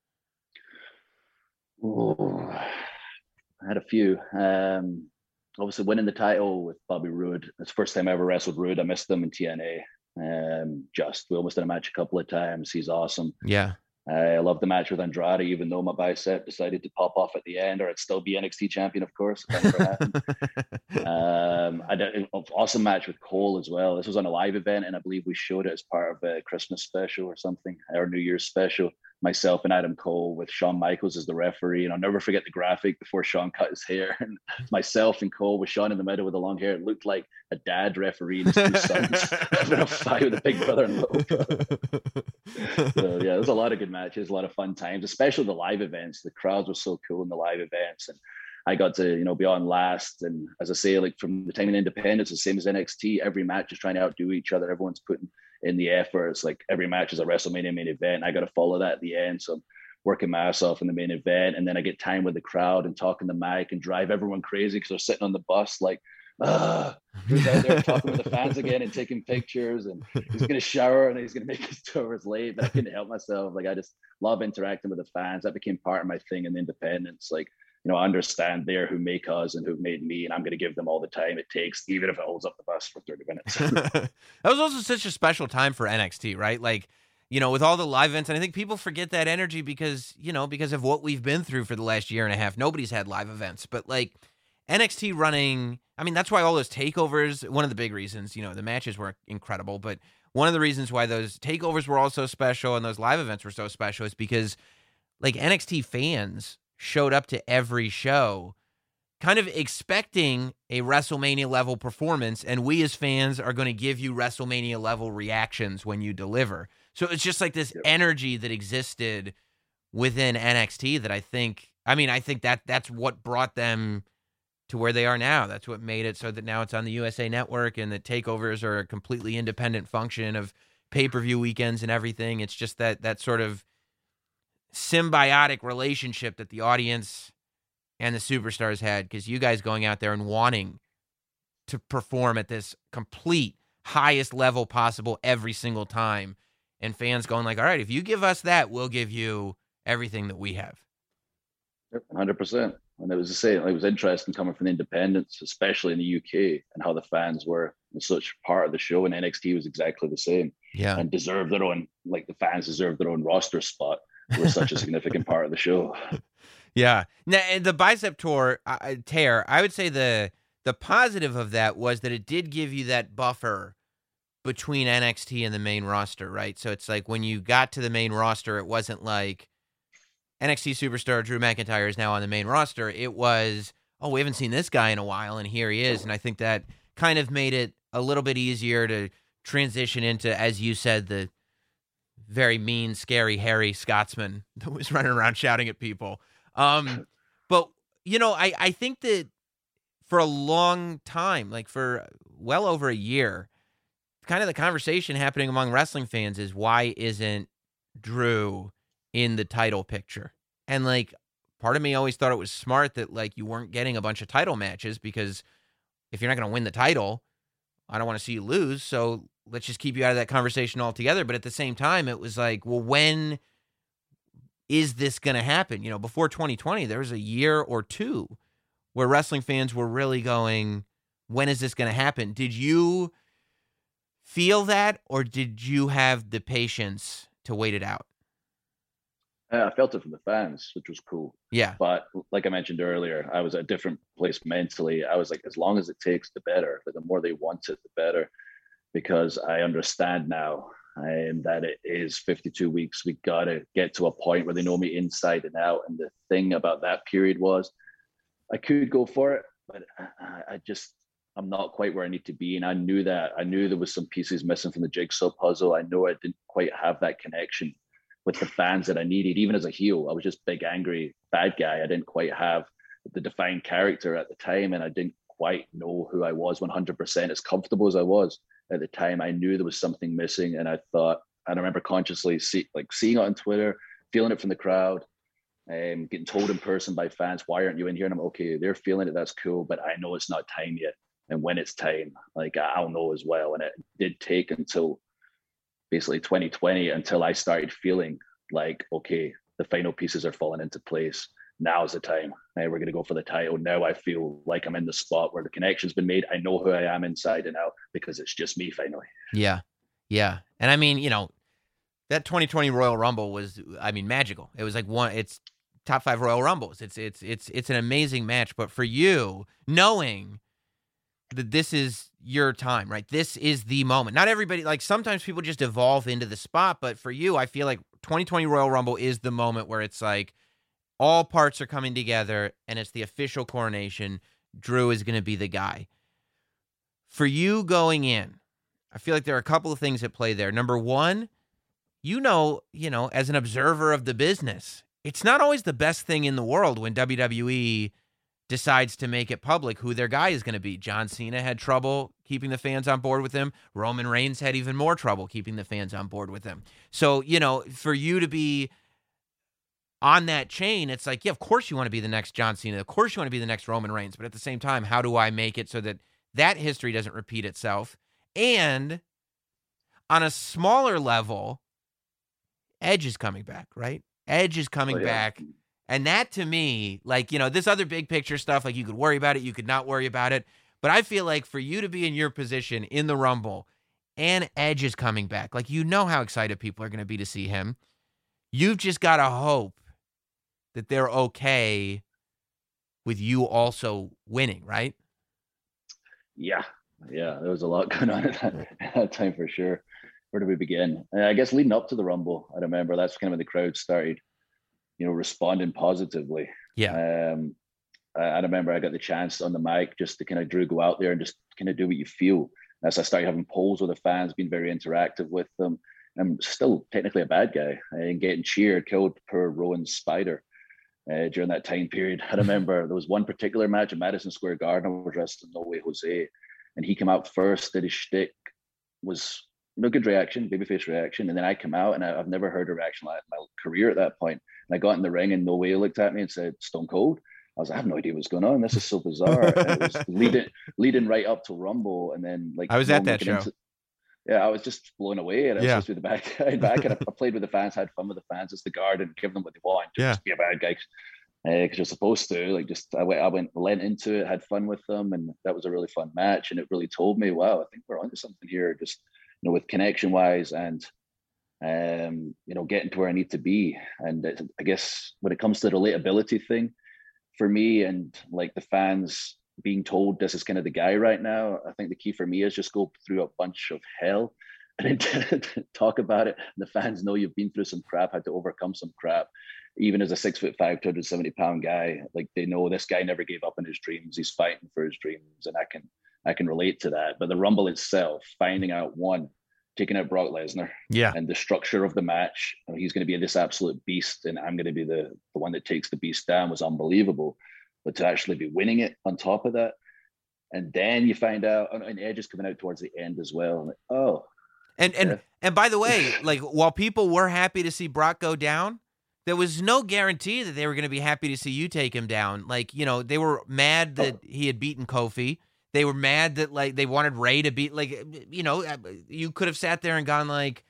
Oh, I had a few. Obviously, winning the title with Bobby Roode. It's the first time I ever wrestled Roode. I missed him in TNA. We almost did a match a couple of times. He's awesome. Yeah. I love the match with Andrade, even though my bicep decided to pop off at the end, or I'd still be NXT champion, of course. If that never happened. I did an awesome match with Cole as well. This was on a live event, and I believe we showed it as part of a Christmas special or something, or New Year's special. Myself and Adam Cole with Shawn Michaels as the referee. And I'll never forget the graphic before Shawn cut his hair. And myself and Cole with Shawn in the middle with the long hair. It looked like a dad referee and his two sons having a fight with a big brother and little brother. So yeah, there's a lot of good matches, a lot of fun times, especially the live events. The crowds were so cool in the live events. And I got to, be on last. And as I say, like from the time in Independence, the same as NXT, every match is trying to outdo each other. Everyone's putting in the effort. It's like every match is a WrestleMania main event. I got to follow that at the end. So I'm working my ass off in the main event. And then I get time with the crowd and talking the mic and drive everyone crazy because they're sitting on the bus like, who's out there talking with the fans again and taking pictures, and he's going to shower and he's going to make his 2 hours late. But I couldn't help myself. Like, I just love interacting with the fans. That became part of my thing in the Independence. Like, I understand they're who make us and who made me, and I'm going to give them all the time it takes, even if it holds up the bus for 30 minutes. That was also such a special time for NXT, right? Like, with all the live events, and I think people forget that energy because of what we've been through for the last year and a half. Nobody's had live events, but like NXT running, I mean, that's why all those takeovers, one of the big reasons, the matches were incredible, but one of the reasons why those takeovers were all so special and those live events were so special is because like NXT fans showed up to every show kind of expecting a WrestleMania level performance, and we as fans are going to give you WrestleMania level reactions when you deliver. So it's just like this energy that existed within NXT that I think that's what brought them to where they are now. That's what made it so that now it's on the USA Network and the takeovers are a completely independent function of pay-per-view weekends and everything. It's just that sort of symbiotic relationship that the audience and the superstars had, because you guys going out there and wanting to perform at this complete highest level possible every single time, and fans going like, all right, if you give us that, we'll give you everything that we have. 100%. And it was the same. It was interesting coming from the independents, especially in the UK, and how the fans were such part of the show. And NXT was exactly the same. Yeah. And deserved their own, like the fans deserved their own roster spot. It was such a significant part of the show. Yeah. Now, the bicep tear, I would say the positive of that was that it did give you that buffer between NXT and the main roster, right? So it's like when you got to the main roster, it wasn't like NXT superstar Drew McIntyre is now on the main roster. It was, oh, we haven't seen this guy in a while, and here he is. And I think that kind of made it a little bit easier to transition into, as you said, the very mean, scary, hairy Scotsman that was running around shouting at people. But, you know, I think that for a long time, like for well over a year, kind of the conversation happening among wrestling fans is, why isn't Drew in the title picture? And like, part of me always thought it was smart that like you weren't getting a bunch of title matches, because if you're not going to win the title, I don't want to see you lose. So let's just keep you out of that conversation altogether. But at the same time, it was like, well, when is this going to happen? You know, before 2020, there was a year or two where wrestling fans were really going, when is this going to happen? Did you feel that, or did you have the patience to wait it out? I felt it from the fans, which was cool. Yeah. But like I mentioned earlier, I was at a different place mentally. I was like, as long as it takes, the better. But the more they want it, the better. Because I understand now that it is 52 weeks. We got to get to a point where they know me inside and out. And the thing about that period was, I could go for it, but I'm not quite where I need to be. And I knew that. I knew there was some pieces missing from the jigsaw puzzle. I know I didn't quite have that connection with the fans that I needed. Even as a heel, I was just big, angry, bad guy. I didn't quite have the defined character at the time, and I didn't quite know who I was 100% as comfortable as I was at the time. I knew there was something missing, and I remember consciously seeing it on Twitter, feeling it from the crowd, getting told in person by fans, why aren't you in here? And I'm okay, they're feeling it, that's cool, but I know it's not time yet. And when it's time, like, I'll know as well. And it did take until basically 2020 until I started feeling like, okay, the final pieces are falling into place. Now's the time. We're going to go for the title. Now I feel like I'm in the spot where the connection's been made. I know who I am inside and out, because it's just me finally. Yeah. Yeah. And I mean, you know, that 2020 Royal Rumble was, I mean, magical. It was like it's top 5 Royal Rumbles. It's an amazing match. But for you, knowing that this is your time, right? This is the moment. Not everybody, like sometimes people just evolve into the spot, but for you, I feel like 2020 Royal Rumble is the moment where it's like all parts are coming together and it's the official coronation. Drew is going to be the guy. For you going in, I feel like there are a couple of things at play there. Number one, you know, as an observer of the business, it's not always the best thing in the world when WWE decides to make it public who their guy is going to be. John Cena had trouble keeping the fans on board with him. Roman Reigns had even more trouble keeping the fans on board with him. So, you know, for you to be on that chain, it's like, yeah, of course you want to be the next John Cena. Of course you want to be the next Roman Reigns. But at the same time, how do I make it so that that history doesn't repeat itself? And on a smaller level, Edge is coming back, right? Edge is coming back. And that to me, like, you know, this other big picture stuff, like you could worry about it, you could not worry about it. But I feel like for you to be in your position in the Rumble and Edge is coming back, like, you know how excited people are going to be to see him. You've just got to hope that they're okay with you also winning, right? Yeah. There was a lot going on at that time for sure. where do we begin? I guess leading up to the Rumble, I remember that's kind of when the crowd started, responding positively. Yeah. I remember I got the chance on the mic just to kind of Drew go out there and just kind of do what you feel. As I started having polls with the fans, being very interactive with them. I'm still technically a bad guy and getting cheered, killed per Rowan's spider during that time period. I remember there was one particular match at Madison Square Garden. I was wrestling No Way Jose, and he came out first. Did his shtick, was good reaction, babyface reaction, and then I come out and I've never heard a reaction like my career at that point. And I got in the ring and No Way looked at me and said, "Stone Cold." I was like, I have no idea what's going on. This is so bizarre. And it was leading right up to Rumble, and then I was at that show. I was just blown away. And I was supposed to be the bad guy back. And I played with the fans, had fun with the fans as the guard, and give them what they want. Just be a bad guy because you're supposed to. I went into it, had fun with them, and that was a really fun match. And it really told me, wow, I think we're onto something here. Just with connection wise and getting to where I need to be. And I guess when it comes to the relatability thing, for me and like the fans being told this is kind of the guy right now, I think the key for me is just go through a bunch of hell and then talk about it. And the fans know you've been through some crap, had to overcome some crap. Even as a 6'5", 270-pound guy, like they know this guy never gave up on his dreams. He's fighting for his dreams, and I can relate to that. But the Rumble itself, finding out taking out Brock Lesnar, and the structure of the match, he's going to be this absolute beast, and I'm going to be the one that takes the beast down, was unbelievable. But to actually be winning it on top of that, and then you find out, and Edge is coming out towards the end as well. Like, oh, and by the way, like while people were happy to see Brock go down, there was no guarantee that they were going to be happy to see you take him down. Like, they were mad that he had beaten Kofi. They were mad that like they wanted Ray to beat, like, you could have sat there and gone like,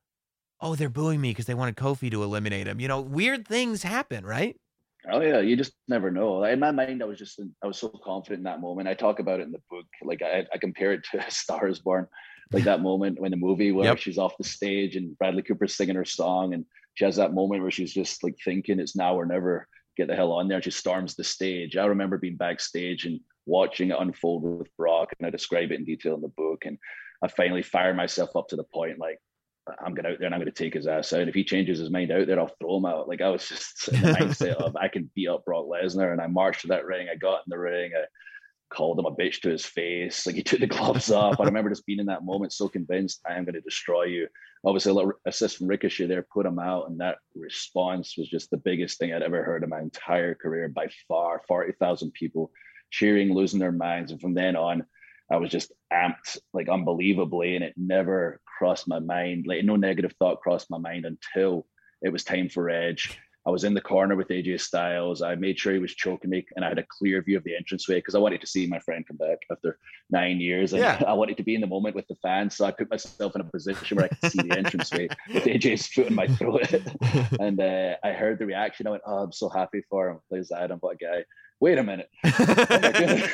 oh, they're booing me because they wanted Kofi to eliminate him. Weird things happen, right? Oh yeah, you just never know. In my mind, I was so confident in that moment. I talk about it in the book. Like I compare it to A Star Is Born, like that moment when the movie where she's off the stage and Bradley Cooper's singing her song, and she has that moment where she's just like thinking it's now or never, get the hell on there. And she storms the stage. I remember being backstage and watching it unfold with Brock, and I describe it in detail in the book. And I finally fire myself up to the point, like, I'm going out there and I'm going to take his ass out. If he changes his mind out there, I'll throw him out. Like I was just in the mindset of I can beat up Brock Lesnar, and I marched to that ring. I got in the ring. I called him a bitch to his face. Like he took the gloves off. I remember just being in that moment, so convinced I am going to destroy you. Obviously, a little assist from Ricochet there put him out, and that response was just the biggest thing I'd ever heard in my entire career by far. 40,000 people cheering, losing their minds. And from then on, I was just amped like unbelievably, and it never crossed my mind. Like no negative thought crossed my mind until it was time for Edge. I was in the corner with AJ Styles. I made sure he was choking me, and I had a clear view of the entranceway because I wanted to see my friend come back after 9 years. And I wanted to be in the moment with the fans. So I put myself in a position where I could see the entranceway with AJ's foot in my throat. And I heard the reaction. I went, oh, I'm so happy for him. Plays Adam, what a guy. Wait a minute. Oh my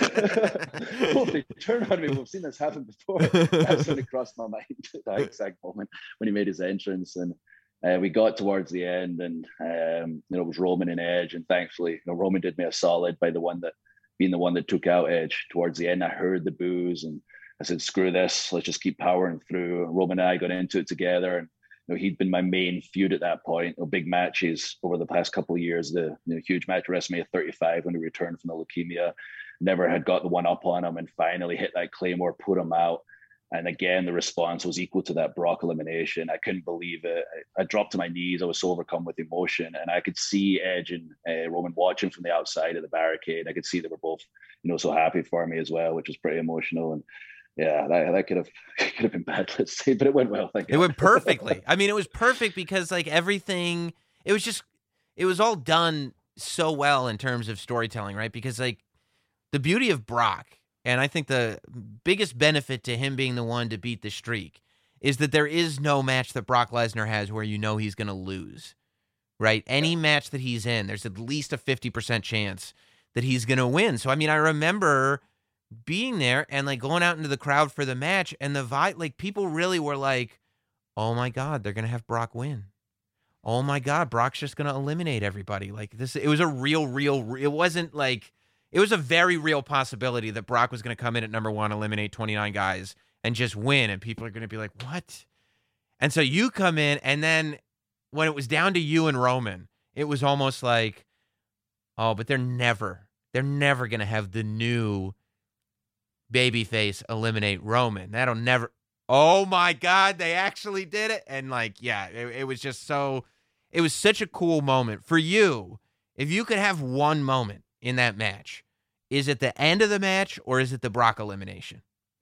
goodness. Holy, turn on me. We've seen this happen before. That's when it crossed my mind, that exact moment when he made his entrance. And we got towards the end, and it was Roman and Edge, and thankfully, Roman did me a solid by being the one that took out Edge towards the end. I heard the boos, and I said, "Screw this, let's just keep powering through." Roman and I got into it together, and he'd been my main feud at that point. Big matches over the past couple of years. The huge match at WrestleMania 35 when he returned from the leukemia, never had got the one up on him, and finally hit that Claymore, put him out. And again, the response was equal to that Brock elimination. I couldn't believe it. I dropped to my knees. I was so overcome with emotion. And I could see Edge and Roman watching from the outside of the barricade. I could see they were both, so happy for me as well, which was pretty emotional. And yeah, that could have been bad, let's say, but it went well. Thank you. It went perfectly. I mean, it was perfect because like everything, it was all done so well in terms of storytelling, right? Because like the beauty of Brock, and I think the biggest benefit to him being the one to beat the streak is that there is no match that Brock Lesnar has where he's going to lose, right? Any match that he's in, there's at least a 50% chance that he's going to win. So, I mean, I remember being there and like going out into the crowd for the match, and the vibe, like people really were like, oh my God, they're going to have Brock win. Oh my God, Brock's just going to eliminate everybody. Like this, it was a it wasn't like, it was a very real possibility that Brock was going to come in at number one, eliminate 29 guys, and just win. And people are going to be like, what? And so you come in, and then when it was down to you and Roman, it was almost like, oh, but they're never going to have the new babyface eliminate Roman. That'll never. Oh my God, they actually did it. And like, yeah, it was just so, it was such a cool moment for you. If you could have one moment in that match, is it the end of the match or is it the Brock elimination?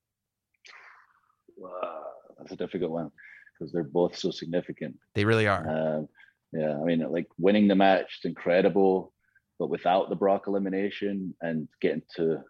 That's a difficult one because they're both so significant. They really are. Yeah, I mean, like winning the match is incredible, but without the Brock elimination and getting to,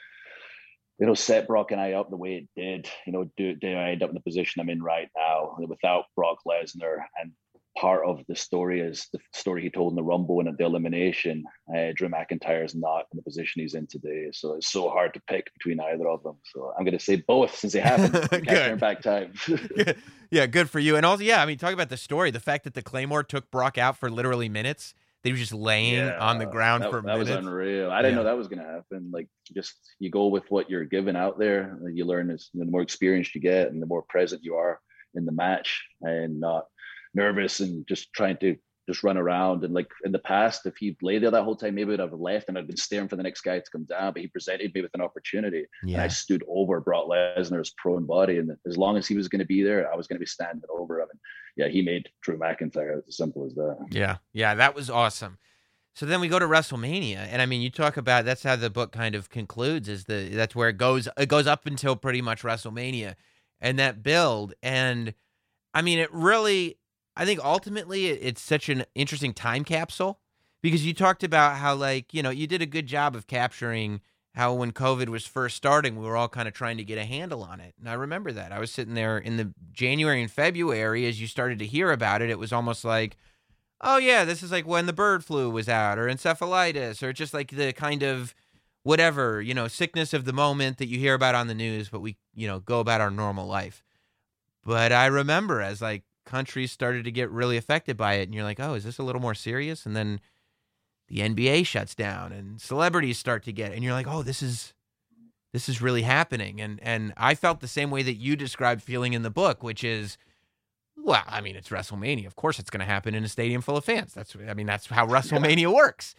set Brock and I up the way it did, do I end up in the position I'm in right now without Brock Lesnar? And part of the story is the story he told in the Rumble and at the elimination. Drew McIntyre is not in the position he's in today. So it's so hard to pick between either of them. So I'm going to say both since they haven't. Can't turn back time. Yeah, good for you. And also, yeah, I mean, talk about the story. The fact that the Claymore took Brock out for literally minutes. They were just laying on the ground for minutes. That was unreal. I didn't know that was going to happen. Like, just you go with what you're given out there. You learn as the more experience you get and the more present you are in the match and not nervous and just trying to just run around. And like in the past, if he'd lay there that whole time, maybe I'd have left and I'd been staring for the next guy to come down, but he presented me with an opportunity. Yeah. And I stood over Brock Lesnar's prone body. And as long as he was going to be there, I was going to be standing over him. And yeah, he made Drew McIntyre. It's as simple as that. Yeah. Yeah. That was awesome. So then we go to WrestleMania. And I mean, you talk about, that's how the book kind of concludes, that's where it goes up until pretty much WrestleMania and that build. And I mean, it really, I think ultimately it's such an interesting time capsule because you talked about how, like, you did a good job of capturing how when COVID was first starting, we were all kind of trying to get a handle on it. And I remember that. I was sitting there in the January and February as you started to hear about it. It was almost like, oh, yeah, this is like when the bird flu was out or encephalitis or just like the kind of whatever, sickness of the moment that you hear about on the news, but we, go about our normal life. But I remember as like, countries started to get really affected by it, and you're like, oh, is this a little more serious? And then the NBA shuts down and celebrities start to get it, and you're like, oh, this is really happening. And I felt the same way that you described feeling in the book, which is, well, I mean, it's WrestleMania. Of course it's going to happen in a stadium full of fans. That's how WrestleMania works.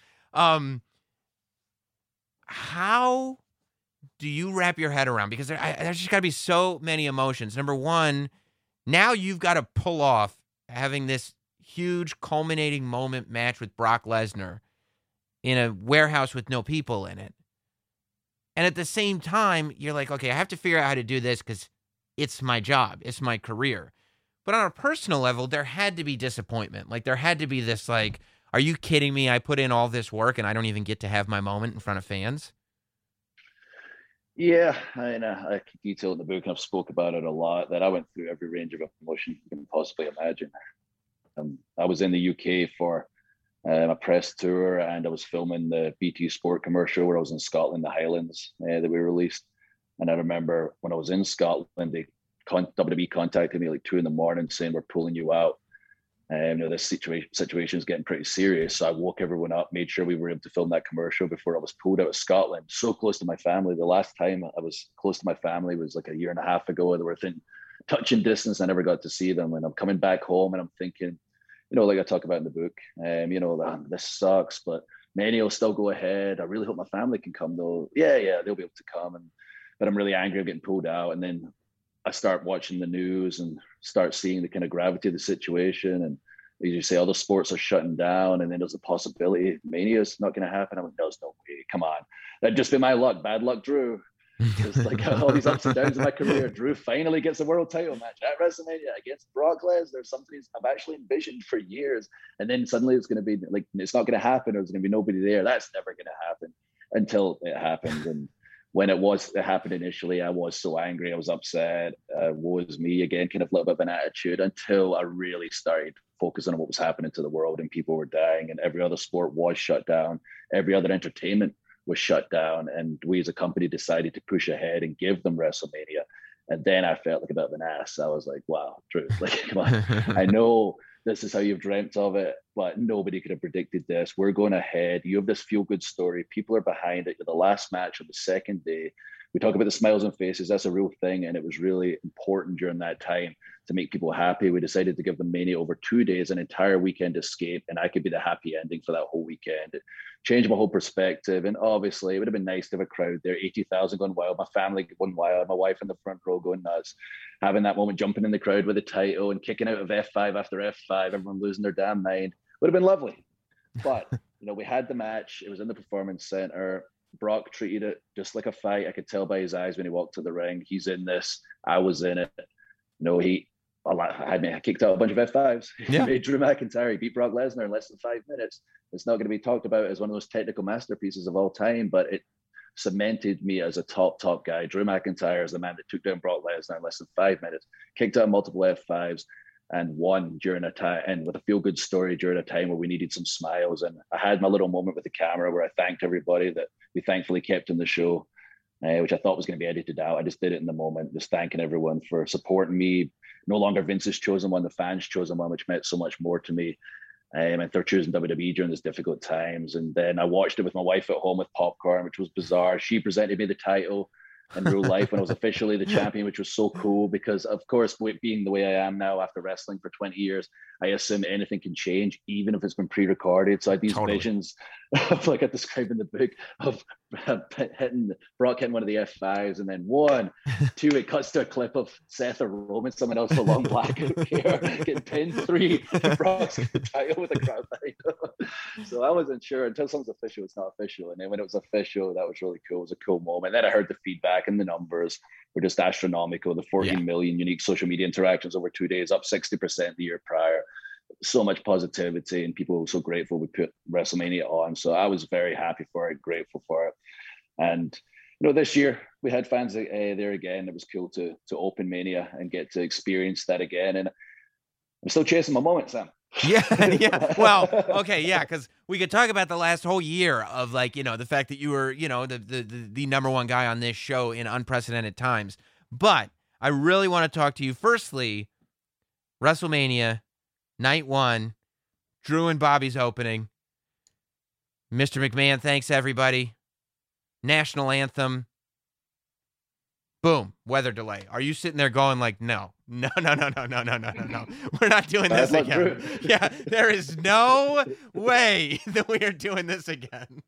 How do you wrap your head around? Because there's just got to be so many emotions. Number one, now you've got to pull off having this huge culminating moment match with Brock Lesnar in a warehouse with no people in it. And at the same time, you're like, okay, I have to figure out how to do this because it's my job. It's my career. But on a personal level, there had to be disappointment. Like there had to be this like, are you kidding me? I put in all this work and I don't even get to have my moment in front of fans. Yeah, I could detail in the book, and I've spoke about it a lot, that I went through every range of emotion you can possibly imagine. I was in the UK for a press tour, and I was filming the BT Sport commercial where I was in Scotland, the Highlands, that we released. And I remember when I was in Scotland, WWE contacted me like 2 a.m. saying, we're pulling you out. This situation is getting pretty serious. So I woke everyone up, made sure we were able to film that commercial before I was pulled out of Scotland. So close to my family. The last time I was close to my family was like a year and a half ago. They were within touching distance. I never got to see them. And I'm coming back home and I'm thinking, like I talk about in the book, this sucks, but Mania will still go ahead. I really hope my family can come though. Yeah, they'll be able to come. But I'm really angry of getting pulled out. And then I start watching the news and start seeing the kind of gravity of the situation. And as you say, other sports are shutting down. And then there's a possibility Mania is not going to happen. I'm like, there's no way. Come on. That'd just be my luck. Bad luck, Drew. It's like all these ups and downs in my career. Drew finally gets a world title match at WrestleMania against Brock Lesnar. Something I've actually envisioned for years. And then suddenly it's going to be like, it's not going to happen, or there's going to be nobody there. That's never going to happen until it happens. And when it happened initially, I was so angry. I was upset. Woe is me again, kind of a little bit of an attitude, until I really started focusing on what was happening to the world, and people were dying, and every other sport was shut down. Every other entertainment was shut down. And we as a company decided to push ahead and give them WrestleMania. And then I felt like a bit of an ass. I was like, wow, Drew, like, come on. I know this is how you've dreamt of it, but nobody could have predicted this. We're going ahead. You have this feel-good story. People are behind it. You're the last match of the second day. We talk about the smiles on faces. That's a real thing. And it was really important during that time to make people happy, we decided to give them Mania over 2 days, an entire weekend escape, and I could be the happy ending for that whole weekend. It changed my whole perspective, and obviously it would have been nice to have a crowd there, 80,000 going wild, my family going wild, my wife in the front row going nuts, having that moment, jumping in the crowd with the title and kicking out of F5 after F5, everyone losing their damn mind. Would have been lovely. But, we had the match. It was in the Performance Center. Brock treated it just like a fight. I could tell by his eyes when he walked to the ring. He's in this. I was in it. I kicked out a bunch of F5s. Yeah. He made Drew McIntyre. He beat Brock Lesnar in less than 5 minutes. It's not going to be talked about as one of those technical masterpieces of all time, but it cemented me as a top guy. Drew McIntyre is the man that took down Brock Lesnar in less than 5 minutes, kicked out multiple F5s, and won during a time, and with a feel-good story during a time where we needed some smiles. And I had my little moment with the camera where I thanked everybody that we thankfully kept in the show, which I thought was going to be edited out. I just did it in the moment, just thanking everyone for supporting me. No longer Vince's chosen one, the fans' chosen one, which meant so much more to me. And they're choosing WWE during these difficult times. And then I watched it with my wife at home with popcorn, which was bizarre. She presented me the title in real life when I was officially the champion, which was so cool because, of course, being the way I am now after wrestling for 20 years, I assume anything can change, even if it's been pre-recorded. So I had these visions of, like I described in the book, of Brock hitting one of the F5s, and then 1, 2, it cuts to a clip of Seth or Roman, someone else with long black hair, getting pinned. 3, Brock's title with a crowd behind. So I wasn't sure until something's official, it's not official. And then when it was official, that was really cool. It was a cool moment. Then I heard the feedback, and the numbers were just astronomical. The 14 million unique social media interactions over 2 days, up 60% the year prior. So much positivity, and people were so grateful we put WrestleMania on. So I was very happy for it, grateful for it. And this year we had fans there again. It was cool to open Mania and get to experience that again. And I'm still chasing my moment, Sam. Yeah. Well, okay, yeah, because we could talk about the last whole year of the fact that you were, the number one guy on this show in unprecedented times. But I really want to talk to you. Firstly, WrestleMania, Night 1, Drew and Bobby's opening. Mr. McMahon thanks everybody. National anthem. Boom, weather delay. Are you sitting there going like, no. We're not doing this again. Yeah, there is no way that we are doing this again.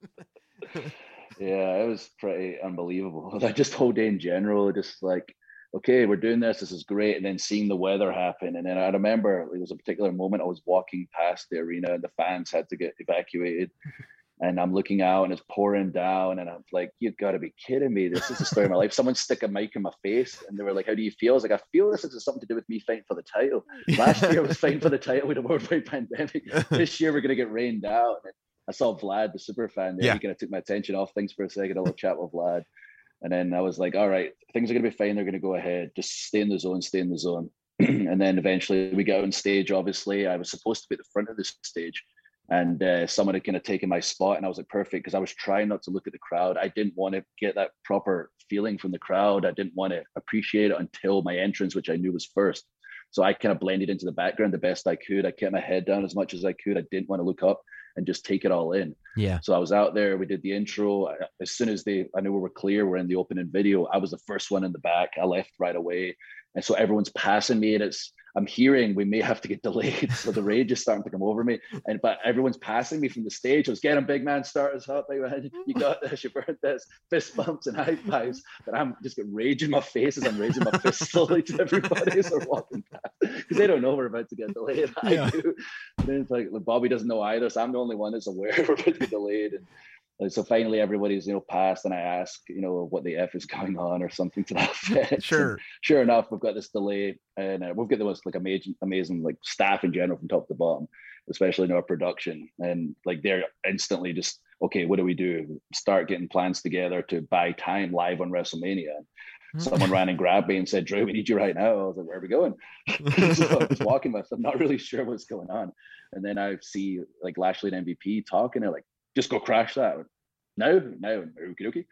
Yeah, it was pretty unbelievable. Like just whole day in general, just like, okay, we're doing this. This is great. And then seeing the weather happen. And then I remember there was a particular moment I was walking past the arena and the fans had to get evacuated. And I'm looking out and it's pouring down. And I'm like, you've got to be kidding me. This is the story of my life. Someone stick a mic in my face and they were like, how do you feel? I was like, I feel this is something to do with me fighting for the title. Last year I was fighting for the title with a worldwide pandemic. This year we're going to get rained out. And I saw Vlad, the super fan there. He kind of took my attention off things for a second. A little chat with Vlad. And then I was like, all right, things are going to be fine. They're going to go ahead. Just stay in the zone. And then eventually we got on stage, obviously. I was supposed to be at the front of the stage. And someone had kind of taken my spot. And I was like, perfect, because I was trying not to look at the crowd. I didn't want to get that proper feeling from the crowd. I didn't want to appreciate it until my entrance, which I knew was first. So I kind of blended into the background the best I could. I kept my head down as much as I could. I didn't want to look up and just take it all in. Yeah. So I was out there. We did the intro. As soon as I knew we were clear, we're in the opening video, I was the first one in the back. I left right away. And so everyone's passing me, and I'm hearing we may have to get delayed. So the rage is starting to come over me. But everyone's passing me from the stage. I was getting big man, start us up. You got this, you burned this, fist bumps and high fives. But I'm just getting rage in my face as I'm raising my fist slowly to everybody as they're walking past. Because they don't know we're about to get delayed. I do. And then it's like Bobby doesn't know either. So I'm the only one that's aware we're about to get delayed. And so finally everybody's passed, and I ask what the F is going on or something to that effect. Sure. And sure enough, we've got this delay, and we've got the most amazing staff in general from top to bottom, especially in our production. And they're instantly just, okay, what do we do? Start getting plans together to buy time live on WrestleMania. Someone ran and grabbed me and said, Drew, we need you right now. I was like, where are we going? So I was walking with them, not really sure what's going on. And then I see Lashley and MVP talking, they're like, just go crash that. okey-dokey.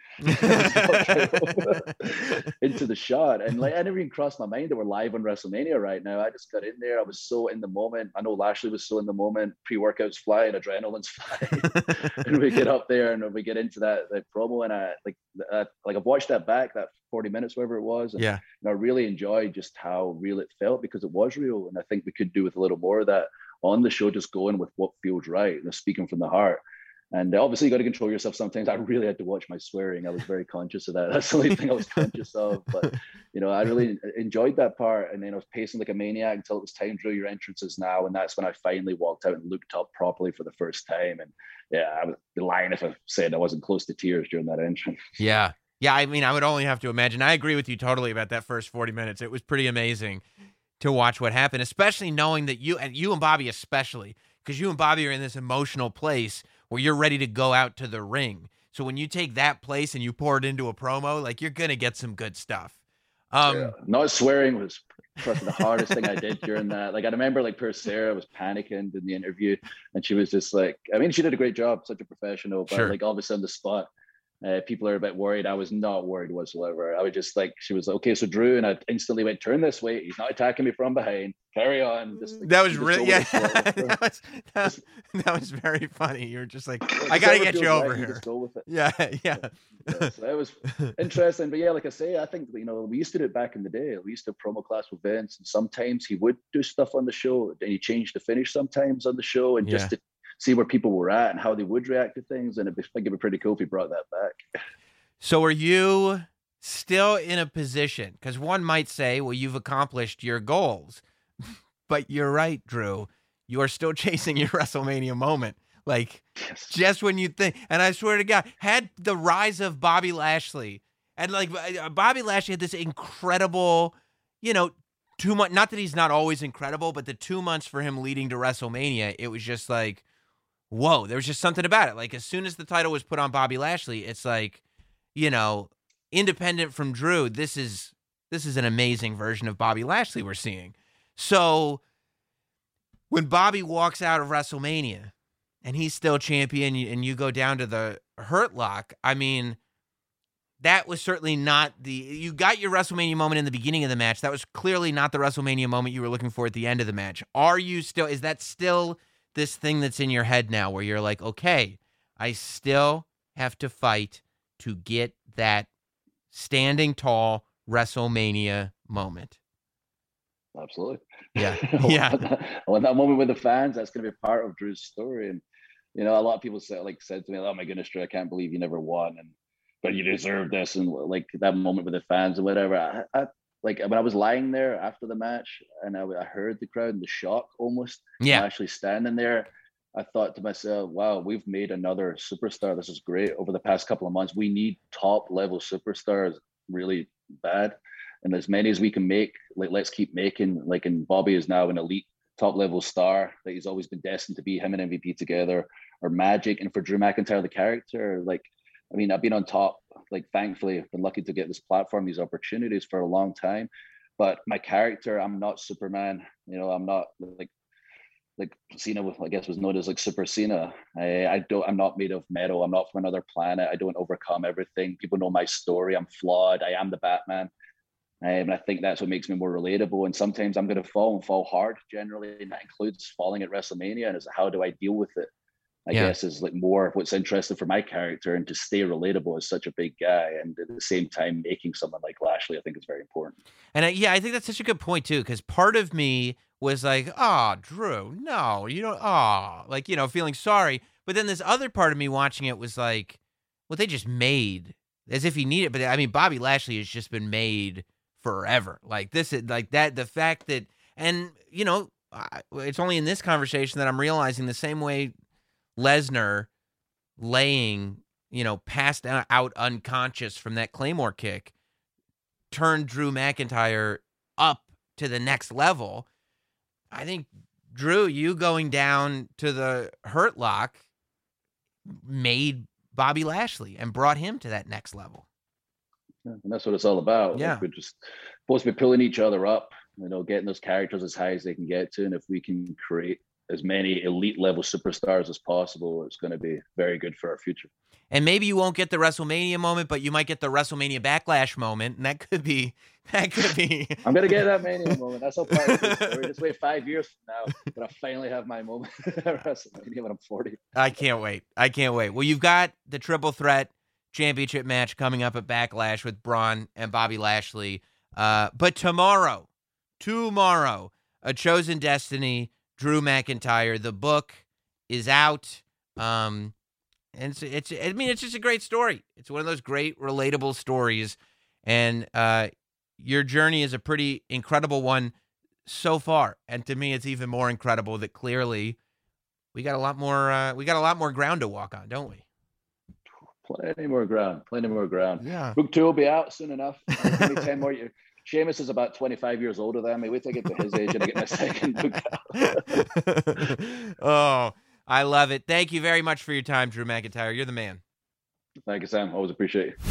Into the shot, and like I never even crossed my mind that we're live on WrestleMania right now. I just got in there. I was so in the moment. I know Lashley was so in the moment. Pre-workouts flying, adrenaline's flying, and we get up there and we get into that promo, and I've watched that back, that 40 minutes, whatever it was, and, Yeah. and I really enjoyed just how real it felt, because it was real, and I think we could do with a little more of that on the show, just going with what feels right, speaking from the heart. And obviously, you got to control yourself sometimes. I really had to watch my swearing. I was very conscious of that. That's the only thing I was conscious of. But, I really enjoyed that part. And then I was pacing like a maniac until it was time, Drew, your entrance is now. And that's when I finally walked out and looked up properly for the first time. And yeah, I would be lying if I said I wasn't close to tears during that entrance. Yeah. Yeah, I mean, I would only have to imagine. I agree with you totally about that first 40 minutes. It was pretty amazing to watch what happened, especially knowing that you and Bobby especially, because you and Bobby are in this emotional place where you're ready to go out to the ring. So when you take that place and you pour it into a promo, like, you're going to get some good stuff. Not swearing was probably the hardest thing I did during that. Like, I remember, like, poor Sarah was panicking in the interview, and she was just like, I mean, she did a great job, such a professional, but like, obviously on the spot, people are a bit worried. I was not worried whatsoever. I was just like, she was like, okay, so Drew, and I instantly went, turn this way. He's not attacking me from behind. Carry on. Just, like, that was really, yeah. that was very funny. You were just like, I got to get you over here. Just go with it. Yeah. So that was interesting. But yeah, like I say, I think, we used to do it back in the day. We used to promo class with Vince, and sometimes he would do stuff on the show, and he changed the finish sometimes on the show, and just to see where people were at and how they would react to things. And I think it'd be pretty cool if he brought that back. So are you still in a position? Because one might say, well, you've accomplished your goals. But you're right, Drew. You are still chasing your WrestleMania moment. Like, just when you think, and I swear to God, had the rise of Bobby Lashley, and like Bobby Lashley had this incredible, 2 months, not that he's not always incredible, but the 2 months for him leading to WrestleMania, it was just like, whoa, there was just something about it. Like, as soon as the title was put on Bobby Lashley, it's like, independent from Drew, this is an amazing version of Bobby Lashley we're seeing. So when Bobby walks out of WrestleMania and he's still champion, and you go down to the Hurt Lock, I mean, that was certainly not you got your WrestleMania moment in the beginning of the match. That was clearly not the WrestleMania moment you were looking for at the end of the match. Is that still this thing that's in your head now where you're like, okay, I still have to fight to get that standing tall WrestleMania moment? Absolutely. Yeah. I want that moment with the fans. That's going to be part of Drew's story. And, a lot of people said to me, oh my goodness, Drew, I can't believe you never won. But you deserve this. And like that moment with the fans and whatever. I like when I was lying there after the match, and I heard the crowd and the shock almost. Yeah. Actually standing there, I thought to myself, wow, we've made another superstar. This is great. Over the past couple of months, we need top level superstars really bad. And as many as we can make, like, let's keep making. Like, and Bobby is now an elite top level star that he's always been destined to be. Him and MVP together are magic. And for Drew McIntyre, the character, like, I mean, I've been on top. Like, thankfully, I've been lucky to get this platform, these opportunities for a long time. But my character, I'm not Superman. I'm not like Cena, I guess, was known as like Super Cena. I'm not made of metal. I'm not from another planet. I don't overcome everything. People know my story. I'm flawed. I am the Batman. And I think that's what makes me more relatable. And sometimes I'm going to fall hard generally. And that includes falling at WrestleMania. And it's how do I deal with it? I guess is like more of what's interesting for my character, and to stay relatable as such a big guy. And at the same time, making someone like Lashley, I think is very important. And I think that's such a good point too. Cause part of me was like, Drew, no, you don't, feeling sorry. But then this other part of me watching it was like, well, they just made as if he needed, but I mean, Bobby Lashley has just been made forever. Like this is like that, the fact that, and it's only in this conversation that I'm realizing the same way Lesnar laying, passed out unconscious from that Claymore kick turned Drew McIntyre up to the next level. I think, Drew, you going down to the Hurt Lock made Bobby Lashley and brought him to that next level. Yeah, and that's what it's all about. Yeah. Like, we're just supposed to be pulling each other up, getting those characters as high as they can get to. And if we can create as many elite level superstars as possible. It's going to be very good for our future. And maybe you won't get the WrestleMania moment, but you might get the WrestleMania Backlash moment, and that could be. I'm going to get that Mania moment. That's all part of the story. Just wait 5 years from now, but I finally have my moment at WrestleMania when I'm 40. I can't wait. Well, you've got the Triple Threat Championship match coming up at Backlash with Braun and Bobby Lashley. But tomorrow, A Chosen Destiny, Drew McIntyre. The book is out. And it's just a great story. It's one of those great, relatable stories. And your journey is a pretty incredible one so far. And to me, it's even more incredible that clearly we got a lot more ground to walk on, don't we? Plenty more ground. Yeah. Book 2 will be out soon enough. Only 10 more years. Sheamus is about 25 years older than me. Wait till I get to his age and I get my second book out. Oh, I love it. Thank you very much for your time, Drew McIntyre. You're the man. Thank you, Sam. Always appreciate it.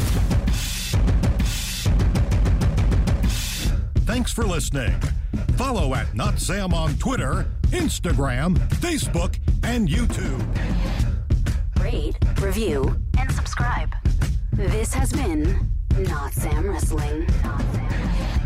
Thanks for listening. Follow at Not Sam on Twitter, Instagram, Facebook, and YouTube. Rate, review, and subscribe. This has been Not Sam Wrestling.